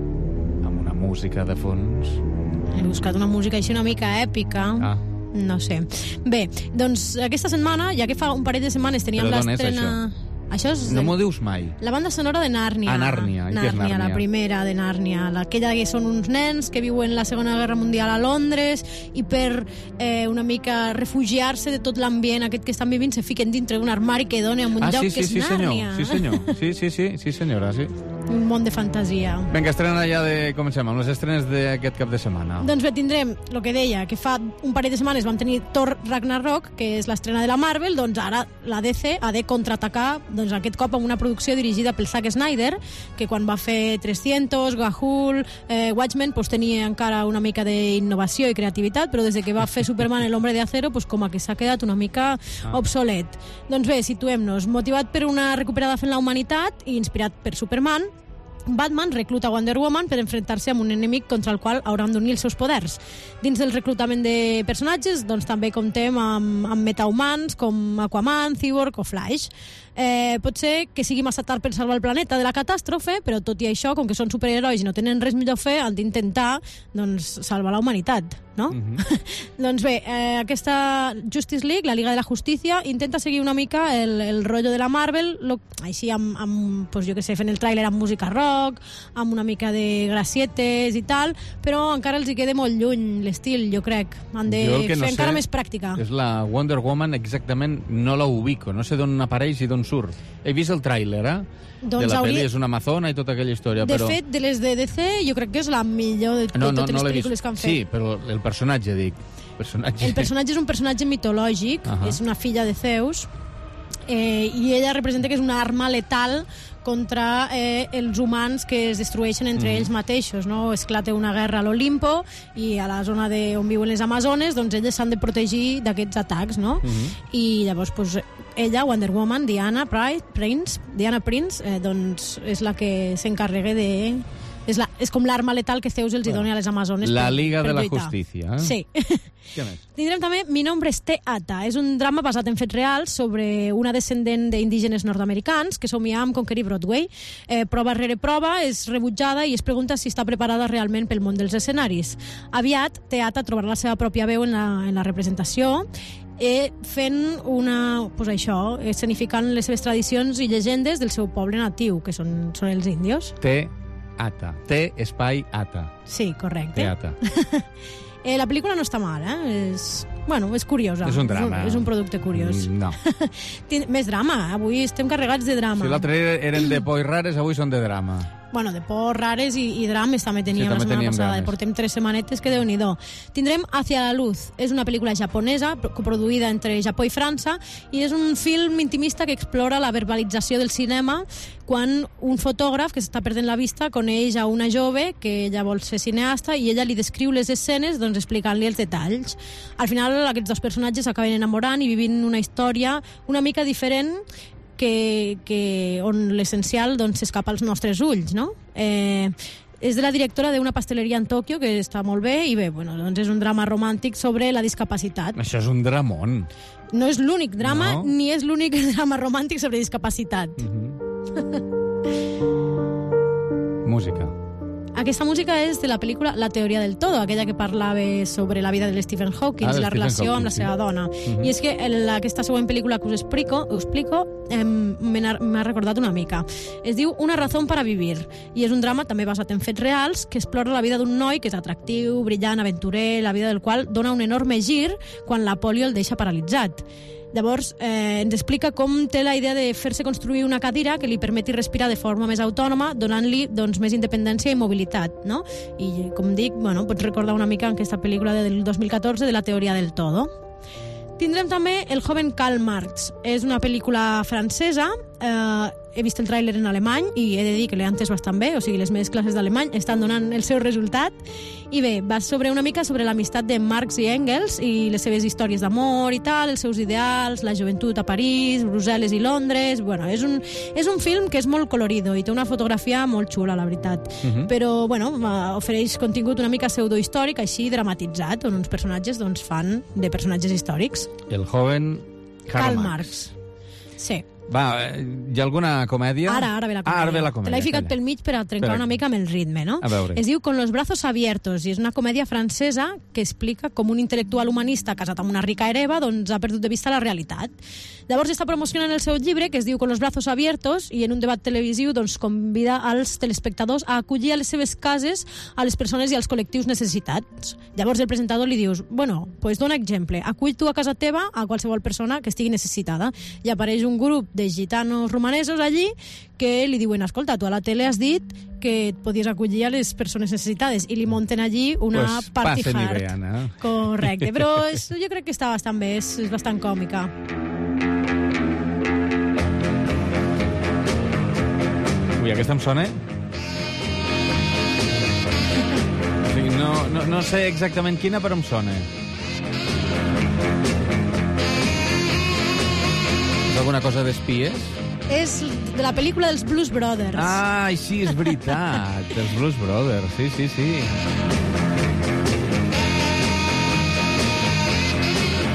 amb una música de fons. He buscat una música així una mica èpica. Ah. No sé. Bé, doncs aquesta setmana, ja que fa un parell de setmanes teníem l'estrena... Això és... No m'ho dius mai. La banda sonora de Nàrnia. Ah, Nàrnia. I què és Nàrnia? La primera de Nàrnia. Aquella que són uns nens que viuen la Segona Guerra Mundial a Londres i per eh, una mica refugiar-se de tot l'ambient aquest que estan vivint se fiquen dintre d'un armari que dona en un ah, lloc sí, sí, que és sí, Nàrnia. Senyor. Sí, senyor. Sí, sí, sí, sí, senyora, sí. Un món de fantasia. Vinga, estrena ja de... Comencem amb les estrenes d'aquest cap de setmana. Doncs bé, tindrem, el que deia, que fa un parell de setmanes vam tenir Thor Ragnarok, que és l'estrena de la Marvel, doncs ara la D C ha de contraatacar, doncs aquest cop amb una producció dirigida pel Zack Snyder, que quan va fer trescientos, Gahul, eh, Watchmen, pues tenia encara una mica d'innovació i creativitat, però des de que va fer Superman el Hombre de Acero, pues com que s'ha quedat una mica ah. obsolet. Doncs bé, situem-nos. Motivat per una recuperada fent la humanitat i inspirat per Superman, Batman recluta Wonder Woman per enfrontar-se amb un enemic contra el qual hauran d'unir els seus poders. Dins del reclutament de personatges, doncs també comptem amb, amb metahumans com Aquaman, Cyborg o Flash. Eh, pot ser que sigui massa tard per salvar el planeta de la catàstrofe, però tot i això, com que són superherois i no tenen res millor a fer, han d'intentar doncs, salvar la humanitat. no? Mm-hmm. Doncs bé, eh, aquesta Justice League, la Liga de la Justícia, intenta seguir una mica el, el rotllo de la Marvel, lo, així amb, amb pues, jo què sé, fent el tràiler amb música rock, amb una mica de gracietes i tal, però encara els hi queda molt lluny l'estil, jo crec. Han de no fer encara sé, més pràctica. És la Wonder Woman, exactament no la ubico, no sé d'on apareix i d'on surt. He vist el tràiler, eh? Doncs de la hauria... pel·li, és una amazona i tota aquella història, de però... fet, de les de D C, jo crec que és la millor de, no, de totes no, no les pel·lícules vist. que han fet. Sí, però el personatge, dic. Personatge... El personatge és un personatge mitològic, uh-huh. és una filla de Zeus, eh, i ella representa que és una arma letal contra eh, els humans que es destrueixen entre mm. ells mateixos, no? Esclata una guerra a l'Olimpo i a la zona de on viuen les Amazones, doncs elles s'han de protegir d'aquests atacs, no? Mm-hmm. I llavors, pues, ella, Wonder Woman, Diana Prince, Diana Prince, eh, doncs és la que s'encarrega de... És, la, és com l'arma letal que Zeus els hi dona a les Amazones. La per, Liga per de la lluitar. Justícia. Eh? Sí. Què més? Tindrem també Mi nombre es Teata. És un drama basat en fets reals sobre una descendent d'indígenes nord-americans que somia amb conquerir Broadway. Eh, prova rere prova, és rebutjada i es pregunta si està preparada realment pel món dels escenaris. Aviat, Teata trobarà la seva pròpia veu en la, en la representació, eh, fent una, pues això, escenificant les seves tradicions i llegendes del seu poble natiu, que són, són els índios. Te Ata. T, espai, ata. Sí, correcte. Teata. eh, la pel·lícula no està mal, eh? És, bueno, és curiosa. És un drama. És un, és un producte curiós. No. Més drama. Avui estem carregats de drama. Si l'altre eren de por i rares, avui són de drama. Bueno, de por rares i, i drames també teníem sí, també la setmana passada. Drames. Portem tres setmanetes que Déu-n'hi-do. Tindrem Hacia la luz. És una pel·lícula japonesa, coproduïda entre Japó i França, i és un film intimista que explora la verbalització del cinema quan un fotògraf que s'està perdent la vista coneix a una jove que ella vol ser cineasta i ella li descriu les escenes doncs, explicant-li els detalls. Al final aquests dos personatges s'acaben enamorant i vivint una història una mica diferent que, que on l'essencial doncs, s'escapa als nostres ulls, no? Eh, és de la directora d'una pasteleria en Tòquio, que està molt bé, i bé, bueno, doncs és un drama romàntic sobre la discapacitat. Això és un dramón. No és l'únic drama, no. ni és l'únic drama romàntic sobre discapacitat. Mm-hmm. Música. Aquesta música és de la pel·lícula La teoria del todo, aquella que parlava sobre la vida de Stephen Hawking, ah, la Stephen relació Hawking, amb la seva sí. dona. Uh-huh. I és que el, aquesta següent pel·lícula que us explico, us explico eh, m'ha recordat una mica. Es diu Una razón para vivir, i és un drama també basat en fets reals que explora la vida d'un noi que és atractiu, brillant, aventurer, la vida del qual dona un enorme gir quan la pòlio el deixa paralitzat. Llavors, eh, ens explica com té la idea de fer-se construir una cadira que li permeti respirar de forma més autònoma, donant-li doncs, més independència i mobilitat, no? I, com dic, bueno, pots recordar una mica en aquesta pel·lícula del dos mil catorze de La teoria del todo. Tindrem també El joven Karl Marx. És una pel·lícula francesa. Eh, he vist el tràiler en alemany i he de dir que l'he entès bastant bé, o sigui, les meves classes d'alemany estan donant el seu resultat. I bé, va sobre una mica sobre l'amistat de Marx i Engels i les seves històries d'amor i tal, els seus ideals, la joventut a París, Brussel·les i Londres... Bueno, és un, és un film que és molt colorido i té una fotografia molt xula, la veritat. Uh-huh. Però, bueno, ofereix contingut una mica pseudohistòric, així dramatitzat, on uns personatges doncs, fan de personatges històrics. El joven Karl, Karl Marx. Marx. Sí. Va, hi ha alguna comèdia? Ara, ara ve la comèdia. Ah, ara ve la comèdia. Te l'he ficat pel mig per a trencar Però... una mica amb el ritme, no? A veure. Es diu Con los brazos abiertos i és una comèdia francesa que explica com un intel·lectual humanista casat amb una rica hereva doncs ha perdut de vista la realitat. Llavors està promocionant el seu llibre que es diu Con los brazos abiertos i en un debat televisiu doncs convida als telespectadors a acollir a les seves cases a les persones i als col·lectius necessitats. Llavors el presentador li dius, bueno, pues dona exemple, acull tu a casa teva a qualsevol persona que estigui necessitada. I apareix un grup de gitanos romanesos allí que li diuen, escolta, tu a la tele has dit que et podies acollir a les persones necessitades i li munten allí una pues party passen hard. Bé, Anna. Correcte, però és, jo crec que està bastant bé, és, és bastant còmica. Ui, aquesta em sona? O sigui, no, no, no sé exactament quina, però em sona. És alguna cosa d'espies? És de la pel·lícula dels Blues Brothers. Ah, sí, és veritat. Els Blues Brothers, sí, sí, sí. I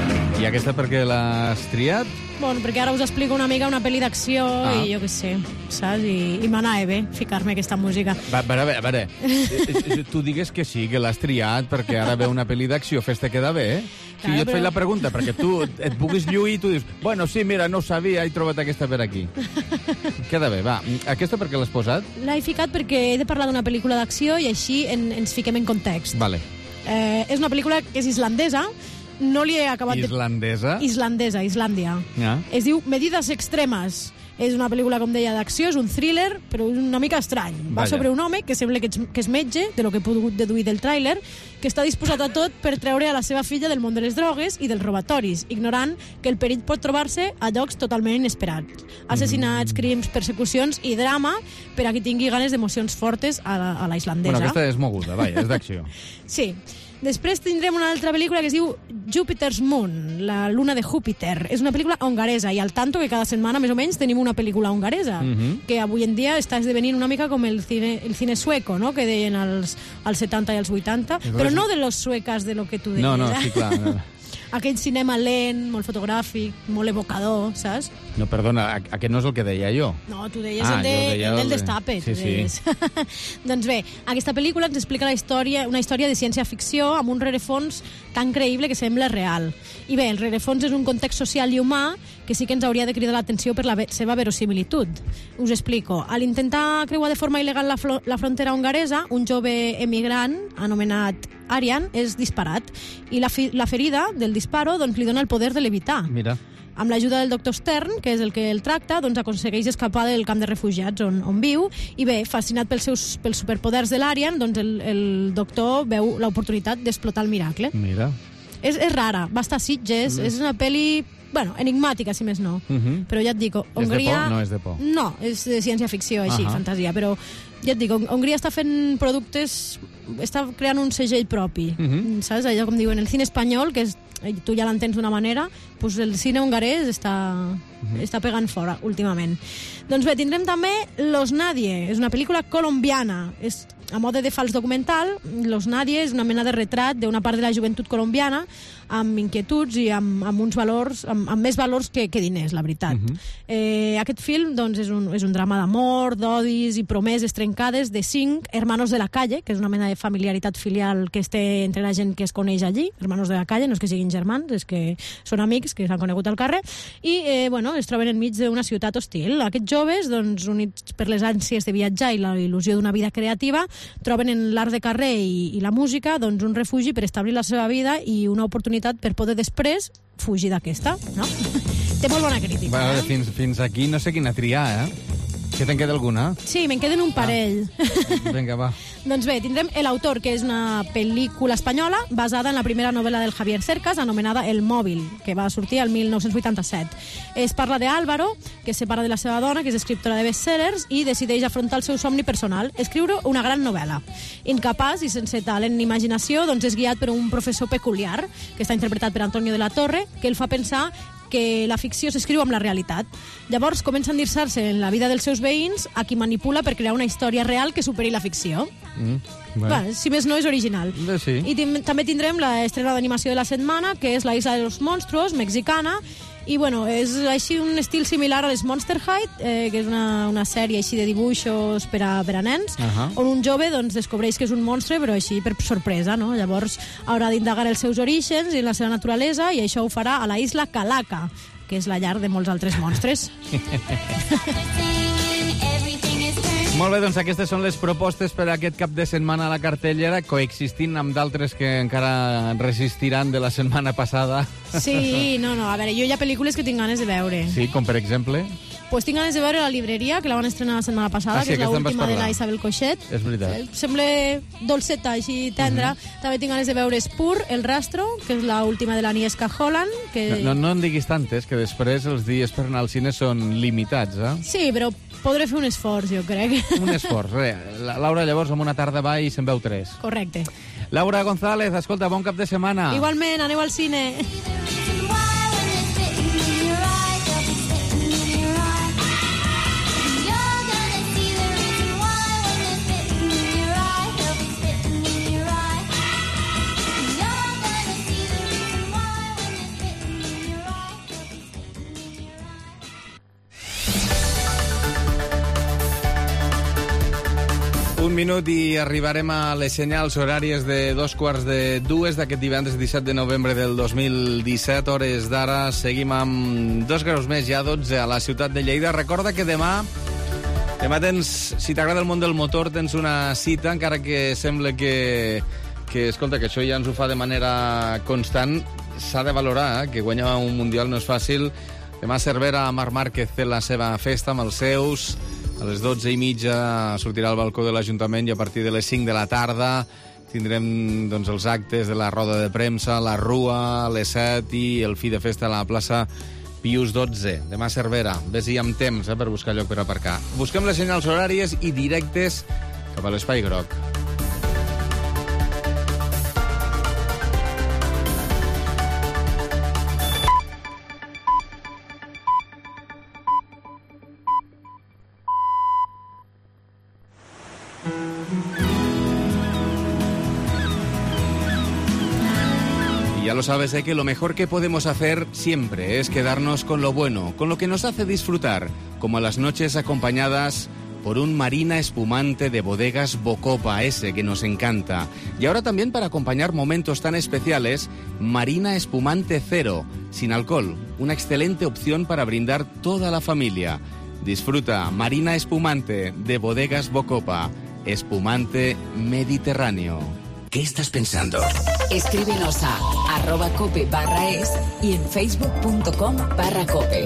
I aquesta per què l'has triat? Bueno, perquè ara us explico una mica una pel·li d'acció Ah. i jo què sé, saps? I, i m'anava bé ficar-me aquesta música. Va, a veure, a veure, eh, tu digues que sí, que l'has triat perquè ara ve una pel·li d'acció, fes-te quedar bé, eh? Si Claro, jo et però- faig la pregunta perquè tu et puguis lluir i tu dius, bueno, sí, mira, no ho sabia, he trobat aquesta per aquí. Queda bé, va. Aquesta per què l'has posat? L'he ficat perquè he de parlar d'una pel·lícula d'acció i així en, ens fiquem en context. Vale. Eh, és una pel·lícula que és islandesa, no li he acabat Islandesa? de... Islandesa, Islàndia. Ja. Es diu Medidas Extremes. És una pel·lícula, com deia, d'acció, és un thriller, però és una mica estrany. Va Vaja. sobre un home que sembla que és, que és metge, de lo que he pogut deduir del tràiler, que està disposat a tot per treure a la seva filla del món de les drogues i dels robatoris, ignorant que el perill pot trobar-se a llocs totalment inesperats. Assassinats, crims, persecucions i drama per a qui tingui ganes d'emocions fortes a la, a la islandesa. Bueno, aquesta és moguda, vaja, és d'acció. Sí. Després tindrem una altra pel·lícula que es diu Jupiter's Moon, la luna de Júpiter. És una pel·lícula hongaresa i al tanto que cada setmana més o menys tenim una pel·lícula hongaresa, Mhm. que avui en dia està esdevenint una mica com el cine, el cine sueco, no? Que deien als, als setanta i als vuitanta, però no de los suecas de lo que tu deies. No, no, eh? sí, clar. No, Aquell cinema lent, molt fotogràfic, molt evocador, saps? no perdona, a- aquest no és el que deia jo. No, tu deies Ah, el, de, jo deia el del el de- destape. Sí, tu deies. Doncs bé, aquesta pel·lícula ens explica la història, una història de ciència-ficció amb un rerefons tan creïble que sembla real. I bé, el rerefons és un context social i humà que sí que ens hauria de cridar l'atenció per la ve seva verosimilitud. Us explico. A l'intentar creuar de forma il·legal la, la frontera hongaresa, un jove emigrant anomenat Arian és disparat i la, la ferida del disparo doncs, li dona el poder de levitar. Mira. Amb l'ajuda del doctor Stern, que és el que el tracta, doncs aconsegueix escapar del camp de refugiats on, on viu i bé, fascinat pels seus pels superpoders de l'Arian, doncs el, el doctor veu l'oportunitat d'explotar el miracle. Mira. És, és rara, va estar a Sitges, Mm. és una pel·li, bueno, enigmàtica, si més no. Mhm. Però ja et dic, És de Hongria... por? No és de por. No, és de ciència-ficció, així, Ahà. fantasia, però ja et dic, Hong- Hongria està fent productes, està creant un segell propi, Mhm. saps? Allò com diuen, el cine espanyol, que és, tu ja l'entens d'una manera, doncs el cine hongarès està, està pegant fora últimament. Doncs bé, tindrem també Los Nadie, és una pel·lícula colombiana, és a mode de fals documental. Los Nadie és una mena de retrat d'una part de la joventut colombiana amb inquietuds i amb, amb uns valors, amb, amb més valors que, que diners, la veritat. Mhm. eh, aquest film doncs, és, un, és un drama d'amor, d'odis i promeses trencades de cinc hermanos de la calle, que és una mena de familiaritat filial que es té entre la gent que es coneix allí, hermanos de la calle, no és que siguin germans, és que són amics que s'han conegut al carrer, i eh, bueno, es troben enmig d'una ciutat hostil. Aquests joves, doncs, units per les ànsies de viatjar i la il·lusió d'una vida creativa, troben en l'art de carrer i, i la música doncs, un refugi per establir la seva vida i una oportunitat per poder després fugir d'aquesta, no? Té molt bona crítica. Vale, Eh? fins, fins aquí no sé quina triar, eh? Que te'n queda alguna? Sí, me'n queden un parell. Vinga, va. Doncs bé, tindrem El Autor, que és una pel·lícula espanyola basada en la primera novel·la del Javier Cercas, anomenada El Mòbil, que va sortir el mil nou-cents vuitanta-set. Es parla d'Álvaro, que es separa de la seva dona, que és escriptora de bestsellers, i decideix afrontar el seu somni personal, escriure una gran novel·la. Incapaç i sense talent ni imaginació, doncs és guiat per un professor peculiar, que està interpretat per Antonio de la Torre, que el fa pensar que la ficció s'escriu amb la realitat. Llavors comença a endinsar-se en la vida dels seus veïns, a qui manipula per crear una història real que superi la ficció. Mm, Bueno, si més no, és original. Bé, sí. I tim- també tindrem l'estrena d'animació de la setmana, que és La Isla de los Monstruos, mexicana, i bueno, és així un estil similar a les Monster High, eh, que és una, una sèrie així de dibuixos per a, per a nens, Ahà. on un jove doncs, descobreix que és un monstre, però així per sorpresa, no? Llavors haurà d'indagar els seus orígens i la seva naturalesa, i això ho farà a la isla Calaca, que és la llar de molts altres monstres. Molt bé, doncs aquestes són les propostes per a aquest cap de setmana a la cartellera, coexistint amb d'altres que encara resistiran de la setmana passada. Sí, no, no, a veure, jo hi ha pel·lícules que tinc ganes de veure. Sí, com per exemple... Pues tinc ganes de veure La Libreria, que la van estrenar la setmana passada, Ah, sí, que és aquesta en vas l'última de parlar. la Isabel Coixet. És veritat. Eh, Sembla dolceta, així tendra. També tinc ganes de veure Spur, El Rastro, que és l'última de l'Agnieszka Holland. Que... No, no en diguis tantes, que després els dies per anar al cine són limitats, eh? Sí, però podré fer un esforç, jo crec. Un esforç, res. La Laura llavors amb una tarda va i se'n veu tres. Correcte. Laura González, escolta, bon cap de setmana. Igualment, aneu al cine. Un minut i arribarem a les senyals horàries de dos quarts de dues d'aquest divendres disset de novembre del dos mil disset, hores d'ara. Seguim amb dos graus més, ja dotze a la ciutat de Lleida. Recorda que demà, demà tens, si t'agrada el món del motor, tens una cita, encara que sembla que, que escolta, que això ja ens ho fa de manera constant. S'ha de valorar, eh, que guanyar un Mundial no és fàcil. Demà a Cervera, Marc Márquez té la seva festa amb els seus. A les dotze i mitja sortirà al balcó de l'Ajuntament i a partir de les cinc de la tarda tindrem doncs, els actes de la roda de premsa, la rua, a les set i el fi de festa a la plaça Pius dotze. Demà a Cervera. Ves-hi amb temps eh, per buscar lloc per aparcar. Busquem les senyals horàries i directes cap a l'Espai Groc. Ya lo sabes, ¿eh? Que lo mejor que podemos hacer siempre es quedarnos con lo bueno, con lo que nos hace disfrutar, como las noches acompañadas por un Marina espumante de bodegas Bocopa, ese que nos encanta. Y ahora también para acompañar momentos tan especiales, Marina espumante cero, sin alcohol, una excelente opción para brindar toda la familia. Disfruta Marina espumante de bodegas Bocopa, espumante mediterráneo. ¿Qué estás pensando? Escríbenos a arroba cope barra es y en facebook.com barra cope.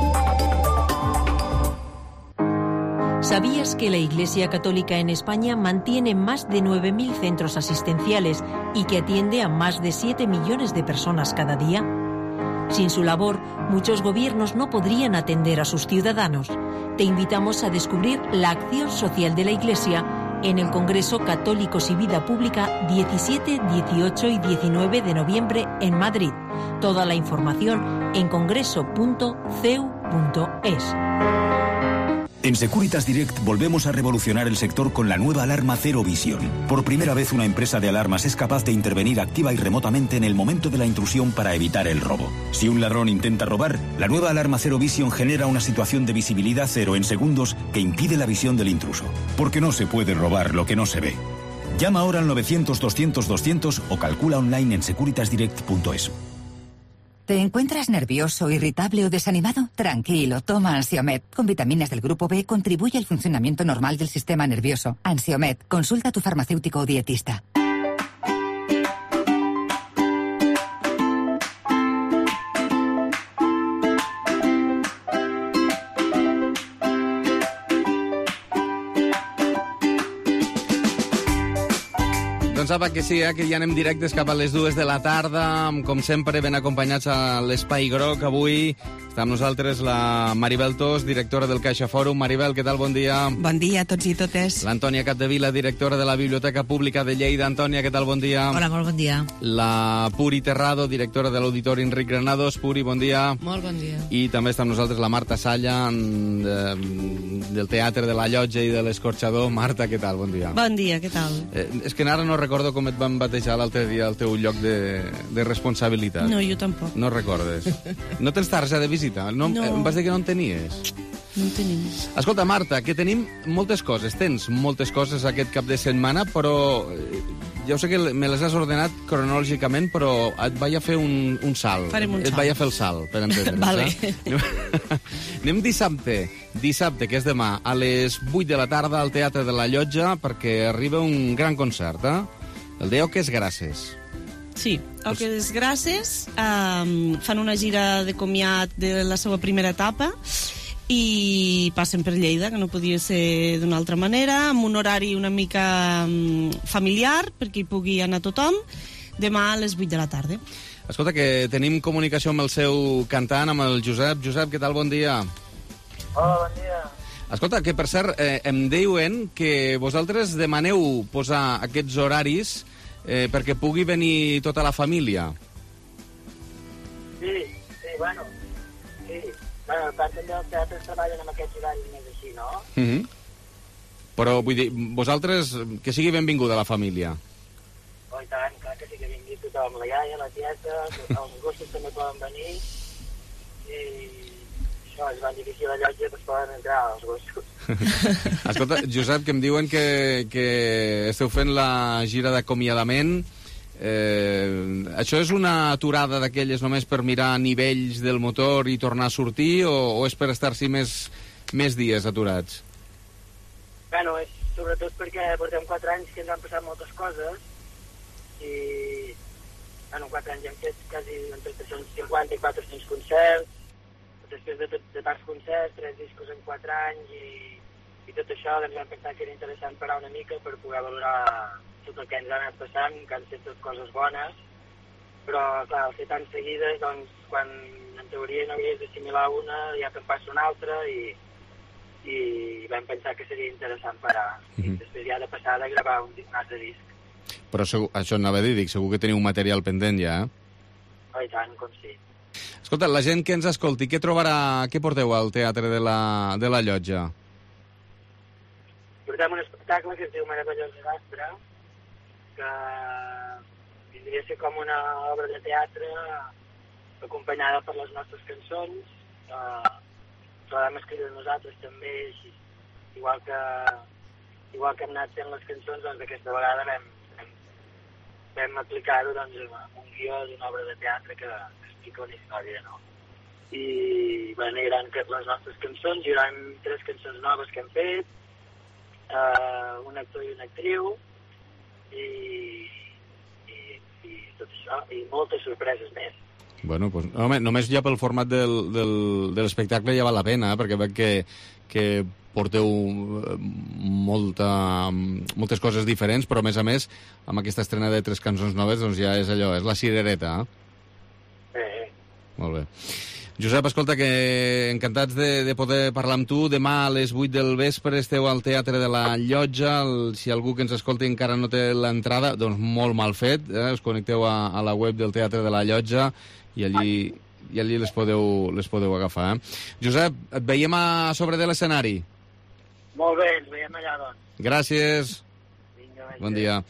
¿Sabías que la Iglesia Católica en España mantiene más de nueve mil centros asistenciales y que atiende a más de siete millones de personas cada día? Sin su labor, muchos gobiernos no podrían atender a sus ciudadanos. Te invitamos a descubrir la acción social de la Iglesia en el Congreso Católicos y Vida Pública diecisiete, dieciocho y diecinueve de noviembre en Madrid. Toda la información en congreso punto c e u punto es. En Securitas Direct volvemos a revolucionar el sector con la nueva alarma Zero Vision. Por primera vez una empresa de alarmas es capaz de intervenir activa y remotamente en el momento de la intrusión para evitar el robo. Si un ladrón intenta robar, la nueva alarma Zero Vision genera una situación de visibilidad cero en segundos que impide la visión del intruso. Porque no se puede robar lo que no se ve. Llama ahora al novecientos, doscientos, doscientos o calcula online en securitas direct punto es. ¿Te encuentras nervioso, irritable o desanimado? Tranquilo, toma Ansiomed. Con vitaminas del grupo B contribuye al funcionamiento normal del sistema nervioso. Ansiomed, consulta a tu farmacéutico o dietista. Doncs apa que sí, eh? Que ja anem directes cap a les dues de la tarda, com sempre ben acompanyats a l'Espai Groc. Avui està amb nosaltres la Maribel Tos, directora del Caixa Fòrum. Maribel, què tal? Bon dia. Bon dia a tots i totes. L'Antònia Capdevila, directora de la Biblioteca Pública de Lleida. Antònia, què tal? Bon dia. Hola, molt bon dia. La Puri Terrado, directora de l'Auditori Enric Granados. Puri, bon dia. Molt bon dia. I també està amb nosaltres la Marta Salla, de, del Teatre de la Llotja i de l'Escorxador. Marta, què tal? Bon dia. Bon dia, què tal? Eh, és que ara no recordo com et van batejar l'altre dia al teu lloc de, de responsabilitat. No, jo tampoc. No recordes. No tens targeta de visita? No, no. Em vas dir que no en tenies? No en tenim. Escolta, Marta, que tenim moltes coses. Tens moltes coses aquest cap de setmana, però ja ho sé que me les has ordenat cronològicament, però et vaig a fer un, un salt. Farem un et salt. vaig a fer el salt, per entendre'ns. Vale. Eh? Anem dissabte, dissabte, que és demà, a les vuit de la tarda al Teatre de la Llotja, perquè arriba un gran concert, eh? El de Oques Grasses. Sí, Oques Grasses um, fan una gira de comiat de la seva primera etapa i passen per Lleida, que no podia ser d'una altra manera, amb un horari una mica um, familiar, perquè hi pugui anar tothom, demà a les vuit de la tarda. Escolta, que tenim comunicació amb el seu cantant, amb el Josep. Josep, què tal? Bon dia. Hola, bon dia. Escolta, que per cert, eh, em diuen que vosaltres demaneu posar aquests horaris eh, perquè pugui venir tota la família. Sí, sí, bueno, sí. Bueno, part també els teatres treballen amb aquests horaris més així, no? Mm-hmm. Però, vull dir, vosaltres, que sigui benvinguda la família. Oh, i tant, clar que sí que vingui tothom, la iaia, la tieta, els gossos també poden venir, i no, és van difícil la llotja, doncs poden entrar els gossos. Escolta, Josep, que em diuen que, que esteu fent la gira d'acomiadament. Eh, això és una aturada d'aquelles només per mirar nivells del motor i tornar a sortir, o, o és per estar-s'hi més, més dies aturats? Bueno, és sobretot perquè portem quatre anys que ens han passat moltes coses i bueno, quatre anys hem fet quasi entre tres-cents cinquanta i quatre-cents concerts, després de, de tants concerts, tres discos en quatre anys i, i tot això, doncs vam pensar que era interessant parar una mica per poder valorar tot el que ens ha anat passant, que han fet tot coses bones, però clar, al fer tan seguides, doncs quan en teoria no havies d'assimilar una, ja te'n passa una altra i, i vam pensar que seria interessant parar. Mm-hmm. I després ja de passada gravar un, un altre disc. Però segur, això anava a dir, dic, segur que teniu material pendent ja, eh? Oh, i tant, com sí. Escolta, la gent que ens escolti, què trobarà, què porteu al Teatre de la, de la Llotja? Portem un espectacle que es diu Meravellós Desastre, que vindria a ser com una obra de teatre acompanyada per les nostres cançons. Eh, la vam escriure nosaltres també, així, igual que igual que hem anat fent les cançons, doncs aquesta vegada vam, vam, vam aplicar-ho doncs, amb un guió d'una obra de teatre que, que explica una història, no? I bueno, hi haurà les nostres cançons, hi haurà tres cançons noves que hem fet, eh, un actor i una actriu, I, i, i tot això, i moltes sorpreses més. Bueno, pues, home, només ja pel format del, del, de l'espectacle ja val la pena, eh? Perquè veig que, que porteu molta, moltes coses diferents, però a més a més, amb aquesta estrena de tres cançons noves, doncs ja és allò, és la cirereta, eh? Eh. Molt bé. Josep, escolta, que encantats de, de poder parlar amb tu. Demà a les vuit del vespre esteu al Teatre de la Llotja. El, si algú que ens escolti encara no té l'entrada, doncs molt mal fet. Eh? Us connecteu a, a la web del Teatre de la Llotja i allí, i allí les, podeu, les podeu agafar. Eh? Josep, et veiem a sobre de l'escenari. Molt bé, ens veiem allà, doncs. Gràcies. Vinga, bon dia.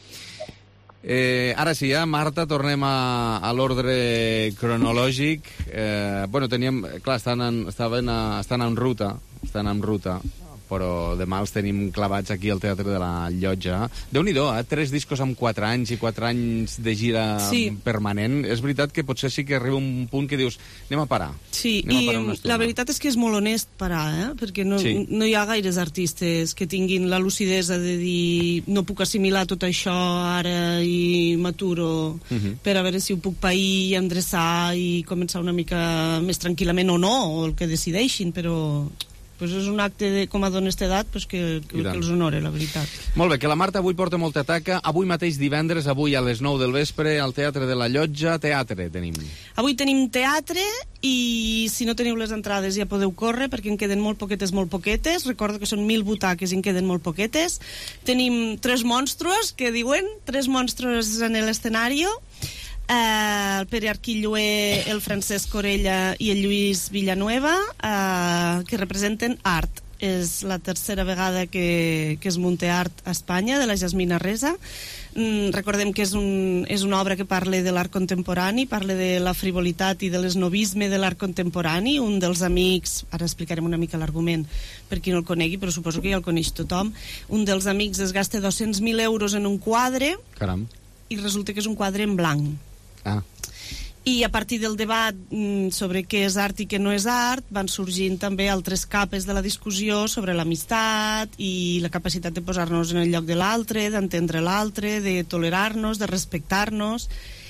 Eh, ara sí, eh, Marta, tornem a, a l'ordre cronològic. Eh, bueno, teníem... Clar, estan en, estaven a, estan en ruta, estan en ruta, però demà els tenim clavats aquí al Teatre de la Llotja. Déu-n'hi-do, eh? Tres discos amb quatre anys i quatre anys de gira sí. permanent. És veritat que potser sí que arriba un punt que dius, anem a parar. Sí, anem i a parar la veritat és que és molt honest parar, eh? Perquè no, sí. no hi ha gaires artistes que tinguin la lucidesa de dir no puc assimilar tot això ara i m'aturo uh-huh. per a veure si ho puc pair i endreçar i començar una mica més tranquil·lament o no, o el que decideixin, però... Pues és un acte de, com a d'honestedat pues que, que, que els honore, la veritat. Molt bé, que la Marta avui porta molta taca. Avui mateix divendres, avui a les nou del vespre, al Teatre de la Llotja. Teatre tenim. Avui tenim teatre i si no teniu les entrades ja podeu córrer perquè en queden molt poquetes, molt poquetes. Recordo que són mil butaques i en queden molt poquetes. Tenim tres monstruos, que diuen, tres monstruos en l'escenari. Uh, el Pere Arquilloé, el Francesc Corella i el Lluís Villanueva, uh, que representen art. És la tercera vegada que, que es munta art a Espanya, de la Jasmina Resa. Mm, recordem que és, un, és una obra que parla de l'art contemporani, parla de la frivolitat i de l'esnovisme de l'art contemporani. Un dels amics, ara explicarem una mica l'argument per qui no el conegui, però suposo que ja el coneix tothom, un dels amics es gasta dos-cents mil euros en un quadre. Caram. I resulta que és un quadre en blanc. Ah. I a partir del debat mm, sobre què és art i què no és art van sorgint també altres capes de la discussió sobre l'amistat i la capacitat de posar-nos en el lloc de l'altre, d'entendre l'altre, de tolerar-nos, de respectar-nos.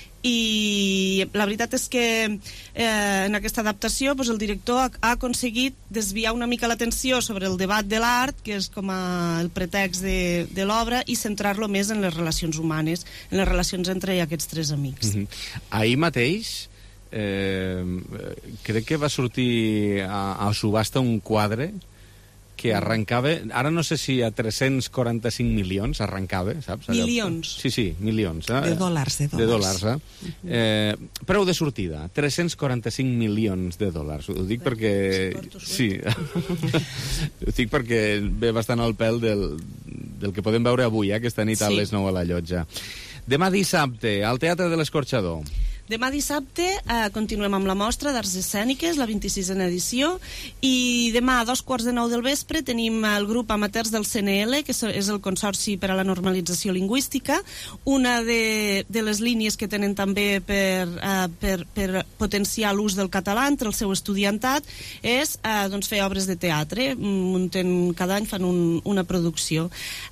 I la veritat és que eh, en aquesta adaptació pues, el director ha, ha aconseguit desviar una mica l'atenció sobre el debat de l'art, que és com a el pretext de, de l'obra, i centrar-lo més en les relacions humanes, en les relacions entre aquests tres amics. Mm-hmm. Ahir mateix eh, crec que va sortir a, a subhasta un quadre que arrencava, ara no sé si a tres-cents quaranta-cinc milions arrencava, saps? Milions? Sí, sí, milions. Eh? De dòlars, de dòlars. De dòlars, eh? eh preu de sortida, tres-cents quaranta-cinc milions de dòlars. Ho dic perquè... Sí. Ho dic perquè ve bastant al pèl del, del que podem veure avui, eh, aquesta nit a les nou a la Llotja. Demà dissabte, al Teatre de l'Escorxador. Demà dissabte eh, continuem amb la mostra d'Arts Escèniques, la vint-i-sisena edició, i demà a dos quarts de nou del vespre tenim el grup amateurs del C N L, que és el Consorci per a la Normalització Lingüística. Una de, de les línies que tenen també per, eh, per, per potenciar l'ús del català entre el seu estudiantat és eh, doncs, fer obres de teatre. Munten, cada any fan un, una producció.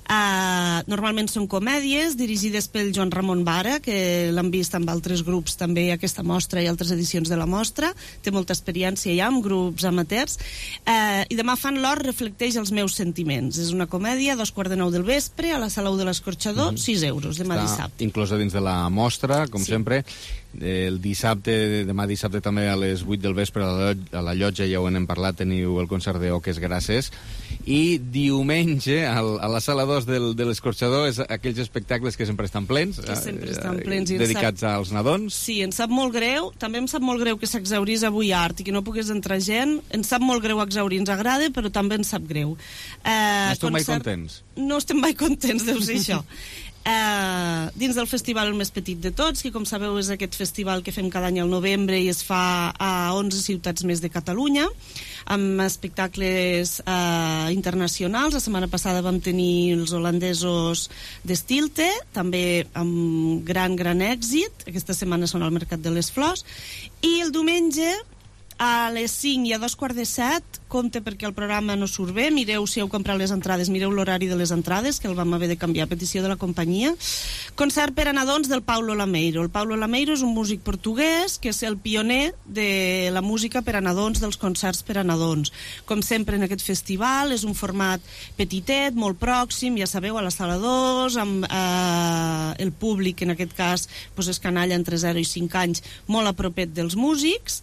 Eh, normalment són comèdies dirigides pel Joan Ramon Vara, que l'han vist amb altres grups també també aquesta mostra i altres edicions de la mostra, té molta experiència ja amb grups amateurs, eh, i demà fan l'Or reflecteix els meus sentiments. És una comèdia, dos quarts de nou del vespre, a la Sala u de l'Escorxador, mm-hmm. sis euros, demà Està dissabte. Inclosa dins de la mostra, com sí. sempre. El dissabte, demà dissabte també a les vuit del vespre a la Llotja, ja ho hem parlat, teniu el concert d'Oques Grasses, i diumenge al, a la Sala dos del, de l'Escorxador és aquells espectacles que sempre estan plens, que sempre estan plens eh, dedicats sap... als nadons. Sí, em sap molt greu, també em sap molt greu que s'exhaurís avui art i que no pogués entrar gent, em sap molt greu exhaurir, ens agrada, però també ens sap greu. Eh, no esteu concert... mai contents? No estem mai contents, deu ser això. Uh, dins del festival El Més Petit de Tots, que com sabeu és aquest festival que fem cada any al novembre i es fa a onze ciutats més de Catalunya, amb espectacles uh, internacionals. La setmana passada vam tenir els holandesos d'Estilte, també amb gran, gran èxit. Aquesta setmana són al Mercat de les Flors. I el diumenge a les cinc i a dos quarts de set, compte perquè el programa no surt bé, mireu si heu comprat les entrades, mireu l'horari de les entrades, que el vam haver de canviar a petició de la companyia. Concert per a nadons del Paulo Lameiro. El Paulo Lameiro és un músic portuguès que és el pioner de la música per a nadons, dels concerts per a nadons. Com sempre en aquest festival, és un format petitet, molt pròxim, ja sabeu, a la Sala dos, amb eh, el públic, en aquest cas, doncs és canalla entre zero i cinc anys, molt a propet dels músics,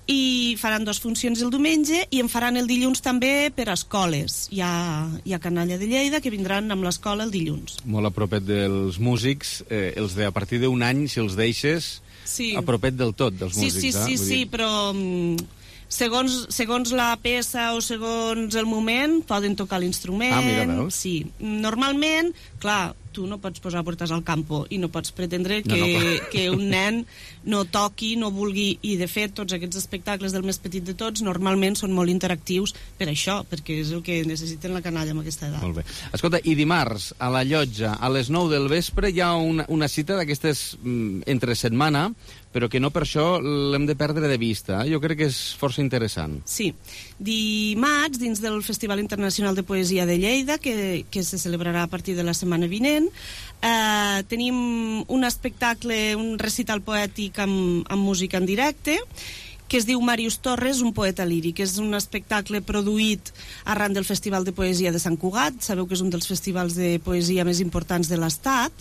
i faran dues funcions el diumenge i en faran el dilluns també per a escoles. Hi ha, hi ha canalla de Lleida que vindran amb l'escola el dilluns. Molt a propet dels músics, eh, els de a partir d'un any, si els deixes, sí. a propet del tot dels sí, músics. Sí, sí, eh? sí, sí, però um, segons, segons la peça o segons el moment poden tocar l'instrument. Ah, mira, veus? Sí. Normalment, clar, tu no pots posar portes al campo i no pots pretendre que, no, no. que un nen no toqui, no vulgui, i de fet tots aquests espectacles del Més Petit de Tots normalment són molt interactius per això, perquè és el que necessiten la canalla amb aquesta edat. Molt bé. Escolta, i dimarts a la Llotja a les nou del vespre hi ha una, una cita d'aquestes mm, entre setmana, però que no per això l'hem de perdre de vista. Jo crec que és força interessant. Sí. Dimarts, dins del Festival Internacional de Poesia de Lleida, que, que se celebrarà a partir de la setmana vinent, eh, tenim un espectacle, un recital poètic amb, amb música en directe, que es diu Màrius Torres, un poeta líric. És un espectacle produït arran del Festival de Poesia de Sant Cugat. Sabeu que és un dels festivals de poesia més importants de l'Estat.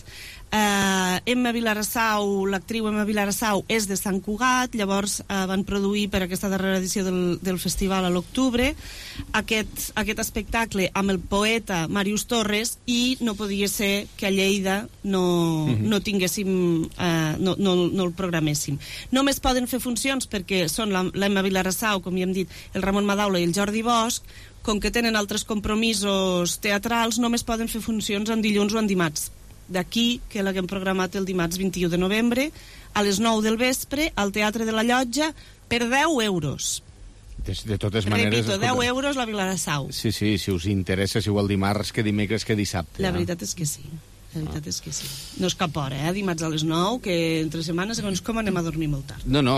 Uh, Emma Vilarassau, l'actriu Emma Vilarassau és de Sant Cugat, llavors uh, van produir per aquesta darrera edició del, del festival a l'octubre aquest, aquest espectacle amb el poeta Màrius Torres, i no podia ser que a Lleida no, mm-hmm. no tinguéssim uh, no, no, no el programéssim. Només poden fer funcions perquè són l'Emma Vilarassau, com ja hem dit, el Ramon Madaula i el Jordi Bosch. Com que tenen altres compromisos teatrals, només poden fer funcions en dilluns o en dimarts. D'aquí que l'haguem programat el dimarts vint-i-u de novembre a les nou del vespre al Teatre de la Llotja per deu euros. De, de totes maneres... Repito, deu euros la Vilarassau. Sí, sí, si us interessa, si igual dimarts que dimecres que dissabte. La eh? veritat és que sí. La veritat ah. és que sí. No és cap hora, eh? Dimarts a les nou, que entre setmanes, segons com, anem a dormir molt tard. No, no,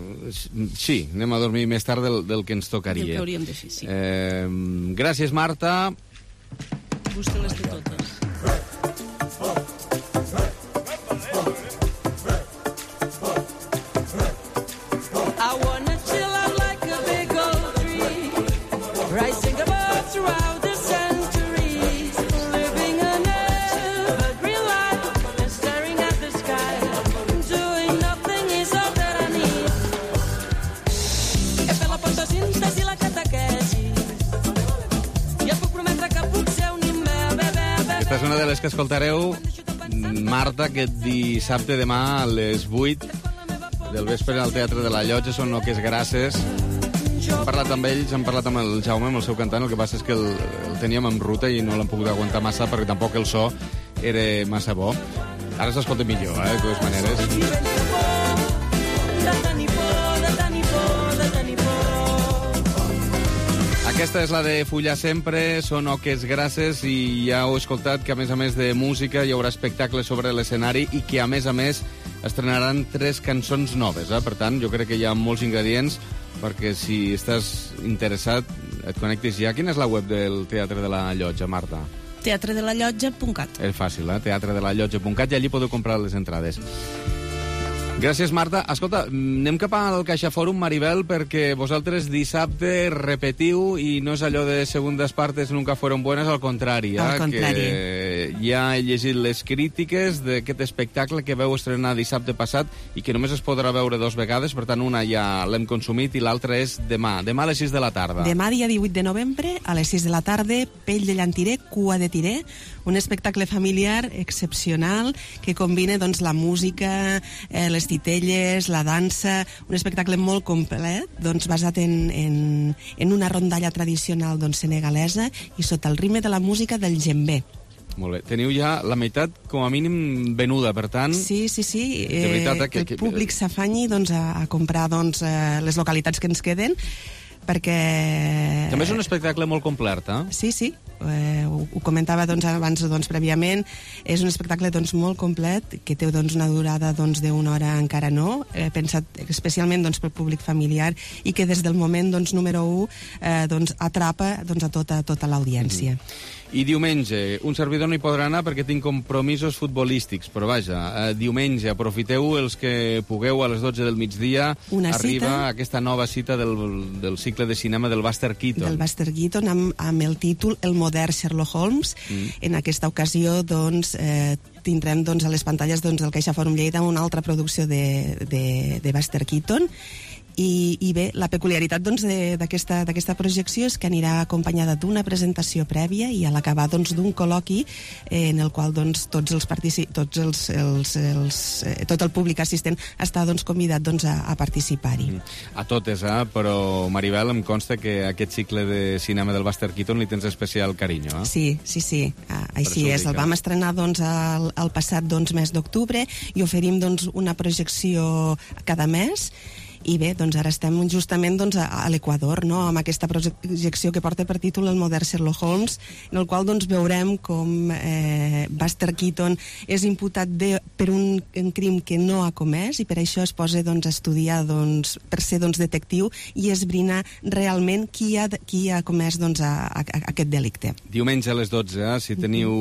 sí, anem a dormir més tard del, del que ens tocaria. Del que hauríem de fer, sí. Eh, gràcies, Marta. Gusten-les de totes. És una de les que escoltareu, Marta, aquest dissabte demà a les vuit del vespre al Teatre de la Llotja. Són Oques Grasses. Hem parlat amb ells, hem parlat amb el Jaume, amb el seu cantant. El que passa és que el, el teníem en ruta i no l'hem pogut aguantar massa perquè tampoc el so era massa bo. Ara s'escolta millor, eh, de totes maneres. de tenir por, de tenir por, de tenir por. Aquesta és la de Fullar Sempre, són Oques Grasses, i ja heu escoltat que, a més a més de música, hi haurà espectacles sobre l'escenari i que, a més a més, estrenaran tres cançons noves. Eh? Per tant, jo crec que hi ha molts ingredients perquè, si estàs interessat, et connectis ja. Quina és la web del Teatre de la Llotja, Marta? teatre de la llotja punt cat. És fàcil, eh? teatre de la llotja punt cat, i allí podeu comprar les entrades. Gràcies, Marta. Escolta, anem cap al Caixa Fòrum, Maribel, perquè vosaltres dissabte repetiu i no és allò de segundas partes nunca fueron buenas, al contrari. Eh? Al contrari. Que ja he llegit les crítiques d'aquest espectacle que veu estrenar dissabte passat i que només es podrà veure dos vegades, per tant, una ja l'hem consumit i l'altra és demà. Demà a les sis de la tarda. Demà, dia divuit de novembre, a les sis de la tarda, Pell de llantirer, cua de tirer, un espectacle familiar excepcional que combina doncs, la música, eh, les titelles, la dansa, un espectacle molt complet, doncs, basat en, en, en una rondalla tradicional doncs, senegalesa i sota el ritme de la música del djembé. Molt bé. Teniu ja la meitat, com a mínim, venuda, per tant... Sí, sí, sí. De veritat, eh, que el públic s'afanyi doncs, a, a comprar doncs, eh, les localitats que ens queden, perquè... També és un espectacle molt complet, eh? Sí, sí. Eh, ho, ho comentava doncs, abans doncs, prèviament. És un espectacle doncs, molt complet, que té doncs, una durada doncs, d'una hora encara no, eh, pensat especialment doncs, pel públic familiar, i que des del moment doncs, número u eh, doncs, atrapa doncs, a tota, tota l'audiència. Mm-hmm. I diumenge, un servidor no hi podrà anar perquè tinc compromisos futbolístics, però vaja, eh, diumenge aprofiteu els que pugueu a les dotze del migdia. Una arriba cita. aquesta nova cita del, del cicle de cinema del Buster Keaton. Del Buster Keaton, amb, amb el títol El modern Sherlock Holmes. Mm. En aquesta ocasió, doncs, eh, tindrem doncs, a les pantalles doncs, del Caixa Fòrum Lleida una altra producció de, de, de Buster Keaton. I, i bé, la peculiaritat doncs, d'aquesta doncs, projecció és que anirà acompanyada d'una presentació prèvia i a l'acabar doncs, d'un col·loqui eh, en el qual doncs, tots els partici- tots els, els, els, eh, tot el públic assistent està doncs, convidat doncs, a, a participar-hi. A totes, eh? Però Maribel, em consta que aquest cicle de cinema del Buster Keaton li tens especial carinyo. Eh? Sí, sí, sí, ah, així és. El vam estrenar doncs, el, el passat doncs, mes d'octubre i oferim doncs, una projecció cada mes. I bé, doncs ara estem justament doncs, a, a l'Equador, no?, amb aquesta projecció que porta per títol El modern Sherlock Holmes, en el qual doncs, veurem com eh, Buster Keaton és imputat de, per un, un crim que no ha comès i per això es posa doncs, a estudiar doncs, per ser doncs, detectiu i esbrinar realment qui ha, qui ha comès doncs, a, a, a aquest delicte. Diumenge a les dotze, eh? Si teniu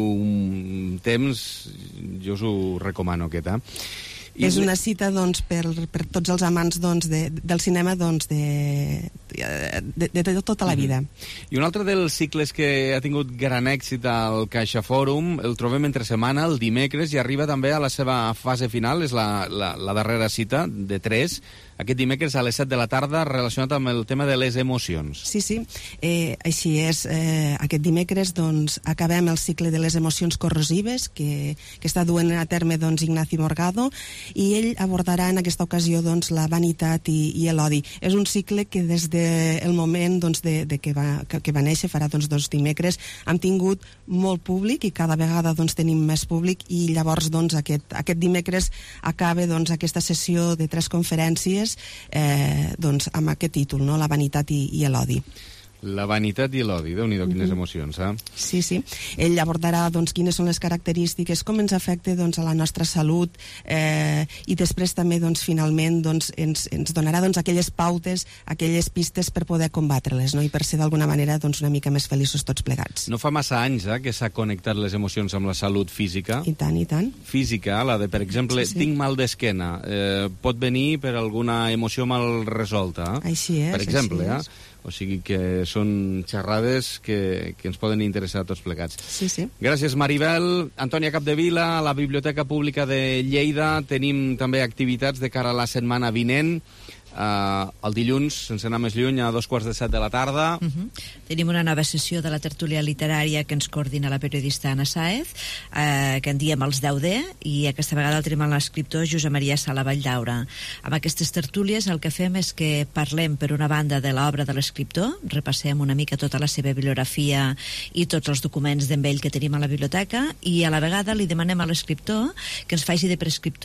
un temps, jo us ho recomano, aquest, eh? I és una cita doncs, per, per tots els amants doncs, de, del cinema doncs, de, de, de, de tota la vida. Mm-hmm. I un altre dels cicles que ha tingut gran èxit al Caixa Fòrum el trobem entre setmana, el dimecres, i arriba també a la seva fase final, és la, la, la darrera cita, de tres, aquest dimecres a les set de la tarda, relacionat amb el tema de les emocions. Sí, sí, eh, així és. Eh, aquest dimecres doncs, acabem el cicle de les emocions corrosives que, que està duent a terme doncs, Ignacio Morgado, i ell abordarà en aquesta ocasió doncs, la vanitat i, i l'odi. És un cicle que des del moment doncs, de, de que, va, que, que va néixer, farà doncs, dos dimecres, hem tingut molt públic i cada vegada doncs, tenim més públic, i llavors doncs, aquest, aquest dimecres acaba doncs, aquesta sessió de tres conferències Eh, doncs, amb aquest títol, no? La vanitat i, i l'odi. La vanitat i l'odi, Déu-n'hi-do, quines Mm-hmm. emocions, eh? Sí, sí. Ell abordarà doncs, quines són les característiques, com ens afecta doncs, a la nostra salut, eh, i després també, doncs, finalment, doncs, ens, ens donarà doncs, aquelles pautes, aquelles pistes per poder combatre-les, no? I per ser d'alguna manera doncs, una mica més feliços tots plegats. No fa massa anys eh, que s'ha connectat les emocions amb la salut física. I tant, i tant. Física, la de, per exemple, sí, sí. tinc mal d'esquena. Eh, pot venir per alguna emoció mal resolta. Eh? Així és, per exemple, així és. Eh? O sigui que són xerrades que, que ens poden interessar a tots plegats. Sí, sí. Gràcies, Maribel. Antònia Capdevila, a la Biblioteca Pública de Lleida tenim també activitats de cara a la setmana vinent. Uh, el dilluns, sense anar més lluny, a dos quarts de set de la tarda. Uh-huh. Tenim una nova sessió de la tertúlia literària que ens coordina la periodista Anna Sáez, uh, que en diem els deu D, i aquesta vegada el tenim amb l'escriptor Josep Maria Sala Valldaura. Amb aquestes tertúlies el que fem és que parlem, per una banda, de l'obra de l'escriptor, repassem una mica tota la seva bibliografia i tots els documents d'ell que tenim a la biblioteca, i a la vegada li demanem a l'escriptor que ens faci de prescriptor.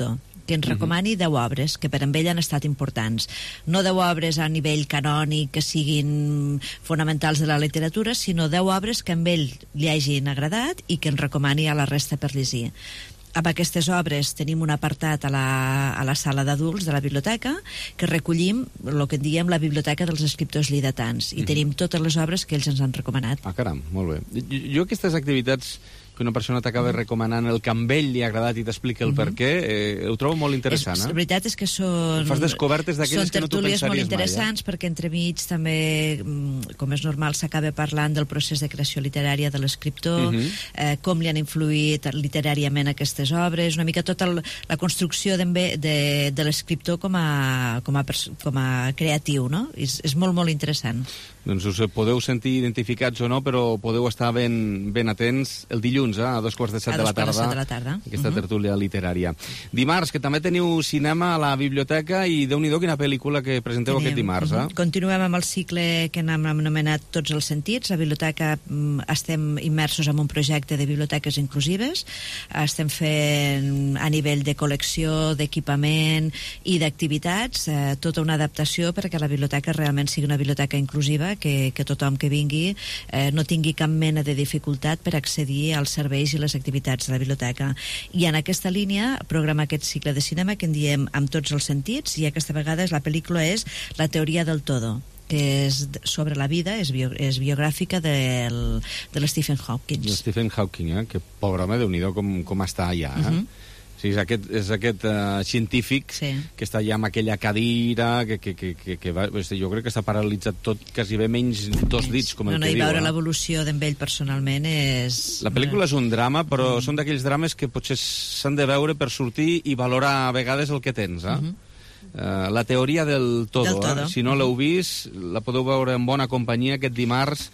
que ens recomani deu obres que per amb ell han estat importants. No deu obres a nivell canònic que siguin fonamentals de la literatura, sinó deu obres que amb ell li hagin agradat i que ens recomani a la resta per llegir. Amb aquestes obres tenim un apartat a la, a la sala d'adults de la biblioteca que recollim el que en diem la biblioteca dels escriptors lleidatans i mm-hmm. tenim totes les obres que ells ens han recomanat. Ah, caram, molt bé. Jo, jo aquestes activitats que una persona t'acaba recomanant el que amb ell li ha agradat i t'explica el per què, eh, ho trobo molt interessant. És, eh? La veritat és que són... Fas descobertes d'aquelles que no t'ho pensaries mai. Són tertúlies molt interessants eh? perquè entremig també, com és normal, s'acaba parlant del procés de creació literària de l'escriptor, uh-huh. eh, com li han influït literàriament aquestes obres, una mica tota el, la construcció de, de, de l'escriptor com a, com, a, com a creatiu, no? És, és molt, molt interessant. Doncs us podeu sentir identificats o no, però podeu estar ben, ben atents el dilluns, eh, a dos quarts de set, de la, tarda, de la tarda, aquesta uh-huh. tertúlia literària. Dimarts, que també teniu cinema a la biblioteca i Déu-n'hi-do quina pel·lícula que presenteu Tenim. aquest dimarts. Uh-huh. eh? Continuem amb el cicle que hem anomenat Tots els sentits. A biblioteca mm, estem immersos en un projecte de biblioteques inclusives. Estem fent a nivell de col·lecció, d'equipament i d'activitats, eh, tota una adaptació perquè la biblioteca realment sigui una biblioteca inclusiva, que, que tothom que vingui eh, no tingui cap mena de dificultat per accedir als serveis i les activitats de la biblioteca. I en aquesta línia programa aquest cicle de cinema que en diem Amb tots els sentits, i aquesta vegada la pel·lícula és La teoria del todo, que és sobre la vida, és, bio, és biogràfica del, de l'Stephen Hawking. De Stephen Hawking, eh? Que pobre home, Déu-n'hi-do com, com està allà, eh? Uh-huh. Sí, és aquest, és aquest uh, científic sí. que està allà amb aquella cadira, que, que, que, que, que va, jo crec que està paralitzat tot, quasi bé menys dos dits, com el no, no, que diu. No, i veure eh? l'evolució d'en ell personalment és... La pel·lícula és un drama, però mm. són d'aquells drames que potser s'han de veure per sortir i valorar a vegades el que tens, eh? Mm-hmm. Uh, la teoria del todo, del todo. Eh? Si no l'heu vist, la podeu veure en bona companyia aquest dimarts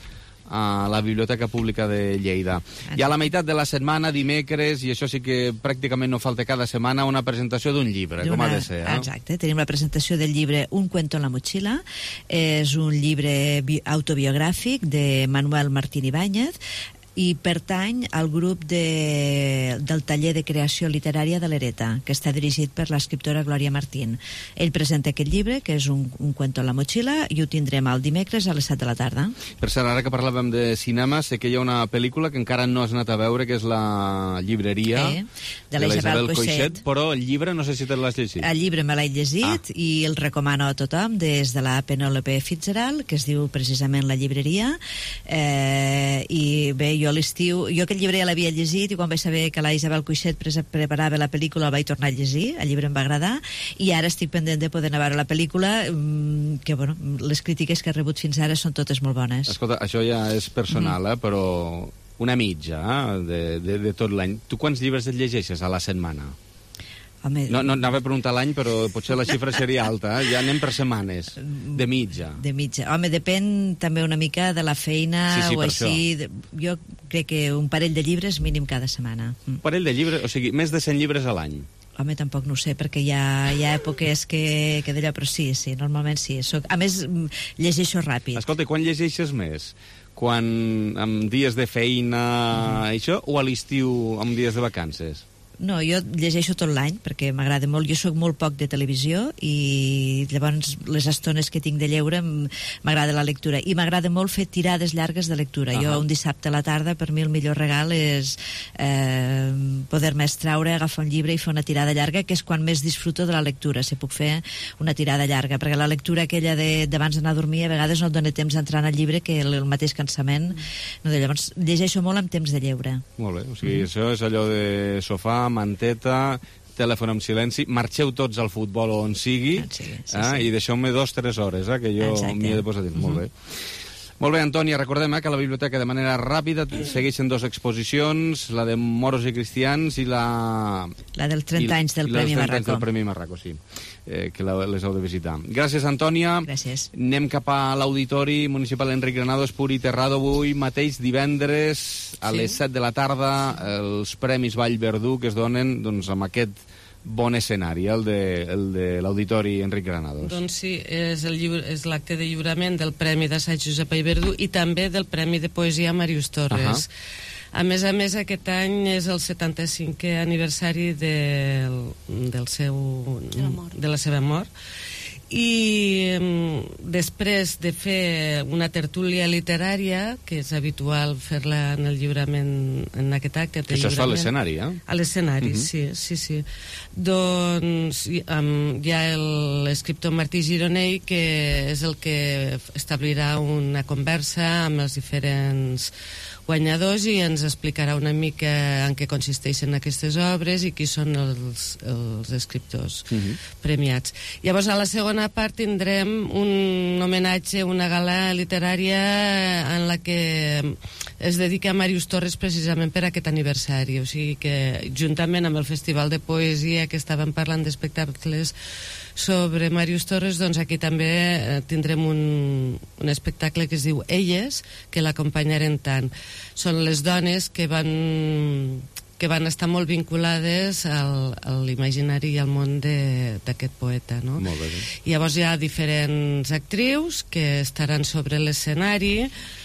a la Biblioteca Pública de Lleida. I a la meitat de la setmana, dimecres, i això sí que pràcticament no falta cada setmana, una presentació d'un llibre, com ha de ser. Eh? Exacte, tenim la presentació del llibre Un cuento en la mochila. És un llibre autobiogràfic de Manuel Martín Ibáñez, i pertany al grup de, del taller de creació literària de l'Hereta, que està dirigit per l'escriptora Glòria Martín. Ell presenta aquest llibre, que és un, un cuento en la mochila, i ho tindrem el dimecres a les set de la tarda. Per cert, ara que parlàvem de cinema, sé que hi ha una pel·lícula que encara no has anat a veure, que és La llibreria, eh, de la Isabel Coixet, però el llibre no sé si te l'has llegit. El llibre me l'he llegit ah. i el recomano a tothom, des de la Penélope Fitzgerald, que es diu precisament La llibreria, eh, i bé, jo l'estiu, jo aquest llibre ja l'havia llegit i quan vaig saber que la Isabel Coixet preparava la pel·lícula el vaig tornar a llegir, el llibre em va agradar i ara estic pendent de poder anar a veure la pel·lícula, que bueno, les crítiques que he rebut fins ara són totes molt bones. Escolta, això ja és personal, mm. eh, però una mitja eh, de, de, de tot l'any. Tu quants llibres et llegeixes a la setmana? Home, no, no anava a preguntar l'any, però potser la xifra seria alta, eh? Ja anem per setmanes, de mitja. De mitja. Home, depèn també una mica de la feina sí, sí, o així. Jo crec que un parell de llibres mínim cada setmana. Un parell de llibres, o sigui, més de cent llibres a l'any. Home, tampoc no ho sé, perquè hi ha, hi ha èpoques que, que d'allò, però sí, sí, normalment sí. Soc, a més, llegeixo ràpid. Escolta, quan llegeixes més? Quan amb dies de feina, mm. això, o a l'estiu amb dies de vacances? No, jo llegeixo tot l'any perquè m'agrada molt. Jo sóc molt poc de televisió i llavors les estones que tinc de lleure m'agrada la lectura. I m'agrada molt fer tirades llargues de lectura. Uh-huh. Jo un dissabte a la tarda, per mi el millor regal és eh, poder-me extraure, agafar un llibre i fer una tirada llarga, que és quan més disfruto de la lectura, si puc fer una tirada llarga, perquè la lectura aquella d'abans d'anar a dormir a vegades no et dona temps d'entrar en el llibre que el, el mateix cansament. No, llavors llegeixo molt amb temps de lleure. Molt bé, o sigui, mm. això és allò de sofà, manteta, telèfon amb silenci, marxeu tots al futbol on sigui, sí, sí, sí, eh? I deixeu-me dos o tres hores, eh? Que jo m'hi he de posar dins. Uh-huh. Molt bé. Molt bé, Antònia, recordem eh, que a la biblioteca de manera ràpida segueixen dues exposicions, la de Moros i Cristians i la... La dels trenta anys del Premi Marraco. La dels trenta anys del Premi Marraco, sí, eh, que la, les heu de visitar. Gràcies, Antònia. Gràcies. Anem cap a l'Auditori Municipal Enric Granados, Puri Terrado, avui mateix divendres a sí. les set de la tarda, els Premis Vall Verdú que es donen doncs, amb aquest bon escenari, el de, el de l'Auditori Enric Granados. Doncs sí, és el lliure, és l'acte de lliurament del Premi d'Assaig Josep Vallverdú i també del Premi de Poesia Màrius Torres. Uh-huh. A més a més, aquest any és el setanta-cinquè aniversari del, del seu, de la seva mort. I després de fer una tertúlia literària, que és habitual fer-la en el lliurament, en aquest acte de això es fa a l'escenari, eh? A l'escenari, uh-huh. sí, sí, sí. Doncs um, hi ha l'escriptor Martí Gironell, que és el que establirà una conversa amb els diferents guanyadors i ens explicarà una mica en què consisteixen aquestes obres i qui són els, els escriptors uh-huh. premiats. Llavors, a la segona part tindrem un homenatge, una gala literària en la que es dedica a Màrius Torres precisament per aquest aniversari. O sigui que, juntament amb el Festival de Poesia, que estàvem parlant d'espectacles sobre Màrius Torres, doncs aquí també tindrem un, un espectacle que es diu Elles, que l'acompanyaren tant. Són les dones que van, que van estar molt vinculades al, a l'imaginari i al món d'aquest poeta, no? Molt bé. Llavors hi ha diferents actrius que estaran sobre l'escenari,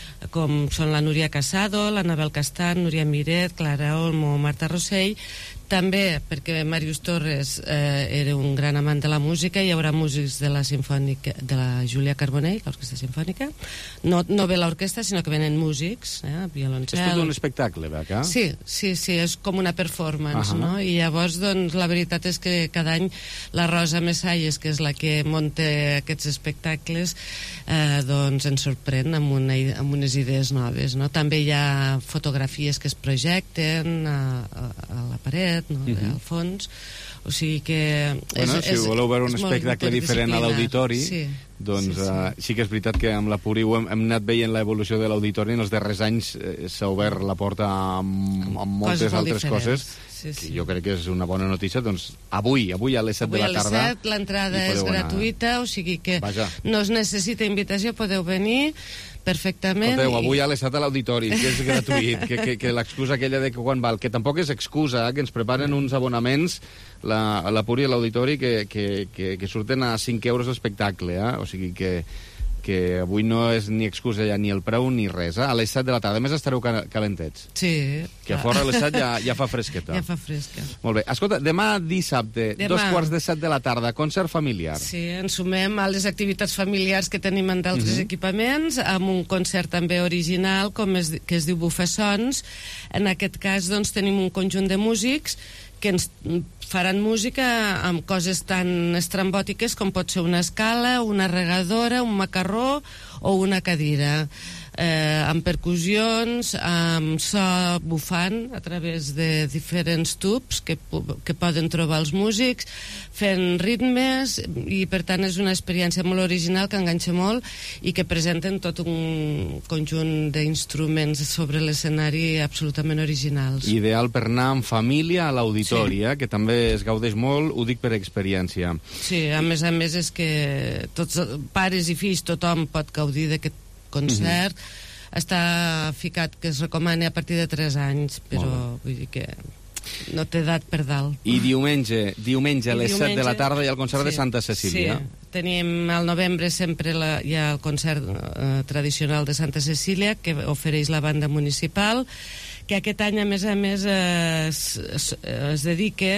com són la Núria Casado, l'Anabel Castan, Núria Miret, Clara Olmo, Marta Rossell. També, perquè Màrius Torres eh, era un gran amant de la música, hi haurà músics de la Simfònica, de la Júlia Carbonell, l'Orquestra Simfònica. No, no ve l'orquestra, sinó que venen músics, eh, violoncel. És tot un espectacle, va, acá? Sí, sí, sí, és com una performance, uh-huh. no? I llavors, doncs, la veritat és que cada any la Rosa Messalles, que és la que munta aquests espectacles, eh, doncs ens sorprèn amb, una, amb unes idees noves, no? També hi ha fotografies que es projecten a, a, a la paret, no? uh-huh. al fons, o sigui que bueno, és, si és, voleu veure un espectacle diferent a l'auditori, sí. doncs sí, sí. Uh, sí que és veritat que amb la Puriu hem, hem anat veient l'evolució de l'auditori, en els darrers anys eh, s'ha obert la porta amb, amb moltes coses altres diferents. Coses sí, sí. que jo crec que és una bona notícia. Doncs avui, avui a les set avui de la tarda a les set l'entrada és gratuïta, o sigui que Vaja. no es necessita invitació, podeu venir perfectament. Escolteu, avui a les set a l'auditori, que és gratuït, que, que, que l'excusa aquella de que quan val, que tampoc és excusa, eh, que ens preparen uns abonaments la, a la Puri i l'auditori que, que, que, que surten a cinc euros l'espectacle, eh? O sigui que que avui no és ni excusa ja ni el preu ni res, eh? A les set de la tarda. A més estareu calentets. Sí. Que a fora a les set ja, ja fa fresqueta. Ja fa fresca. Molt bé. Escolta, demà dissabte, demà. dos quarts de set de la tarda, concert familiar. Sí, ens sumem a les activitats familiars que tenim en d'altres uh-huh. equipaments, amb un concert també original, com es, que es diu Bufessons. En aquest cas, doncs, tenim un conjunt de músics que ens faran música amb coses tan estrambòtiques com pot ser una escala, una regadora, un macarró o una cadira, eh, amb percussions, amb so bufant a través de diferents tubs que, que poden trobar els músics, fent ritmes, i per tant és una experiència molt original que enganxa molt i que presenten tot un conjunt d'instruments sobre l'escenari absolutament originals. Ideal per anar en família a l'auditori, sí. eh, que també es gaudeix molt, ho dic per experiència. Sí, a més a més és que tots pares i fills, tothom pot gaudir d'aquest concert. Uh-huh. Està ficat que es recomana a partir de tres anys, però vull dir que no té edat per dalt. I diumenge, diumenge a les diumenge, set de la tarda hi ha el concert sí, de Santa Cecília. Sí, tenim al novembre sempre la, hi ha el concert eh, tradicional de Santa Cecília que ofereix la banda municipal, que aquest any a més a més eh, es, es, es dedica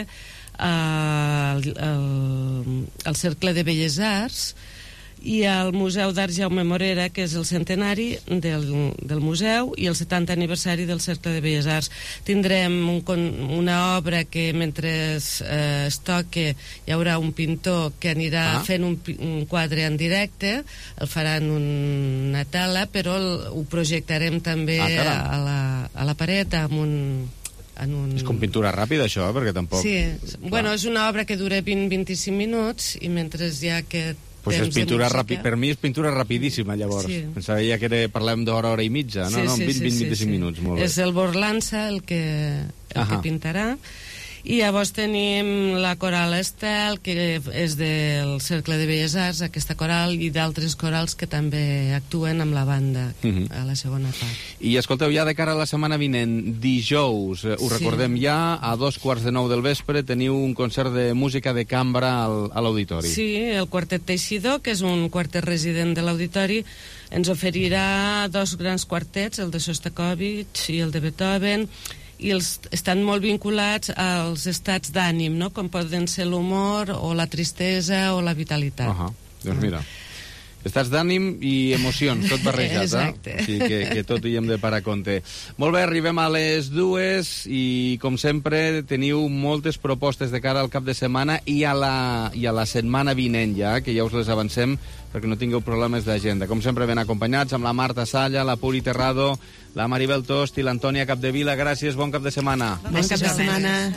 al, al, al Cercle de Belles Arts i al Museu d'Art Jaume Morera, que és el centenari del, del museu i el setanta aniversari del Cercle de Belles Arts. Tindrem un, una obra que mentre es, eh, es toque hi haurà un pintor que anirà ah. fent un, un quadre en directe, el faran una tela, però el, ho projectarem també ah, a, la, a la paret amb un... En un... És com pintura ràpida, això, perquè tampoc... Sí, bueno, és una obra que dura vint a vint-i-cinc minuts i mentre hi ha aquest pues és pintura ràpid, per mi és pintura rapidíssima, llavors. Sí. Pensava ja que era, parlem d'hora, hora i mitja. No, sí, no, vint a vint-vint-cinc sí, sí. minuts, molt bé. És el Borlança el que, el uh-huh. que pintarà. I llavors tenim la coral Estel, que és del Cercle de Belles Arts, aquesta coral, i d'altres corals que també actuen amb la banda uh-huh. a la segona part. I escolteu, ja de cara a la setmana vinent, dijous, eh, ho sí. recordem ja, a dos quarts de nou del vespre teniu un concert de música de cambra al, a l'auditori. Sí, el Quartet Teixidor, que és un quartet resident de l'auditori, ens oferirà dos grans quartets, el de Shostakovich i el de Beethoven, i els estan molt vinculats als estats d'ànim, no? Com poden ser l'humor o la tristesa o la vitalitat. Uh -huh. Doncs mira, estats d'ànim i emocions, tot barrejat, exacte. eh? O sigui que, que tot hi hem de parar compte. Molt bé, arribem a les dues i, com sempre, teniu moltes propostes de cara al cap de setmana i a la, i a la setmana vinent ja, que ja us les avancem perquè no tingueu problemes d'agenda. Com sempre, ben acompanyats amb la Marta Salla, la Puri Terrado, la Maribel Tost i l'Antònia Capdevila. Gràcies, bon cap de setmana. Bon cap de setmana.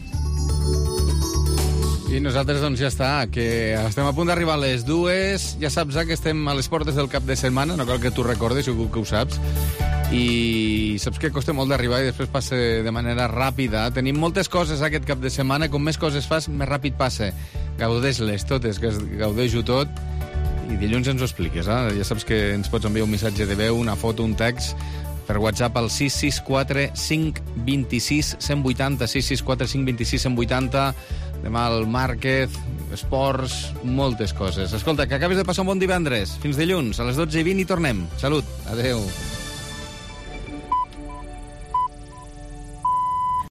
I nosaltres, doncs, ja està, que estem a punt d'arribar a les dues. Ja saps, eh, que estem a les portes del cap de setmana, no cal que tu recordes, segur que ho saps. I saps que costa molt d'arribar i després passa de manera ràpida. Tenim moltes coses aquest cap de setmana, com més coses fas, més ràpid passa. Gaudeix-les totes, que gaudeix-ho tot. I dilluns ens ho expliques, eh? Ja saps que ens pots enviar un missatge de veu, una foto, un text, per WhatsApp al sis sis quatre cinc dos sis cent vuitanta, sis sis quatre cinc dos sis cent vuitanta. Demà al Márquez, esports, moltes coses. Escolta, que acabes de passar un bon divendres. Fins dilluns, a les dotze i vint i tornem. Salut, adeu.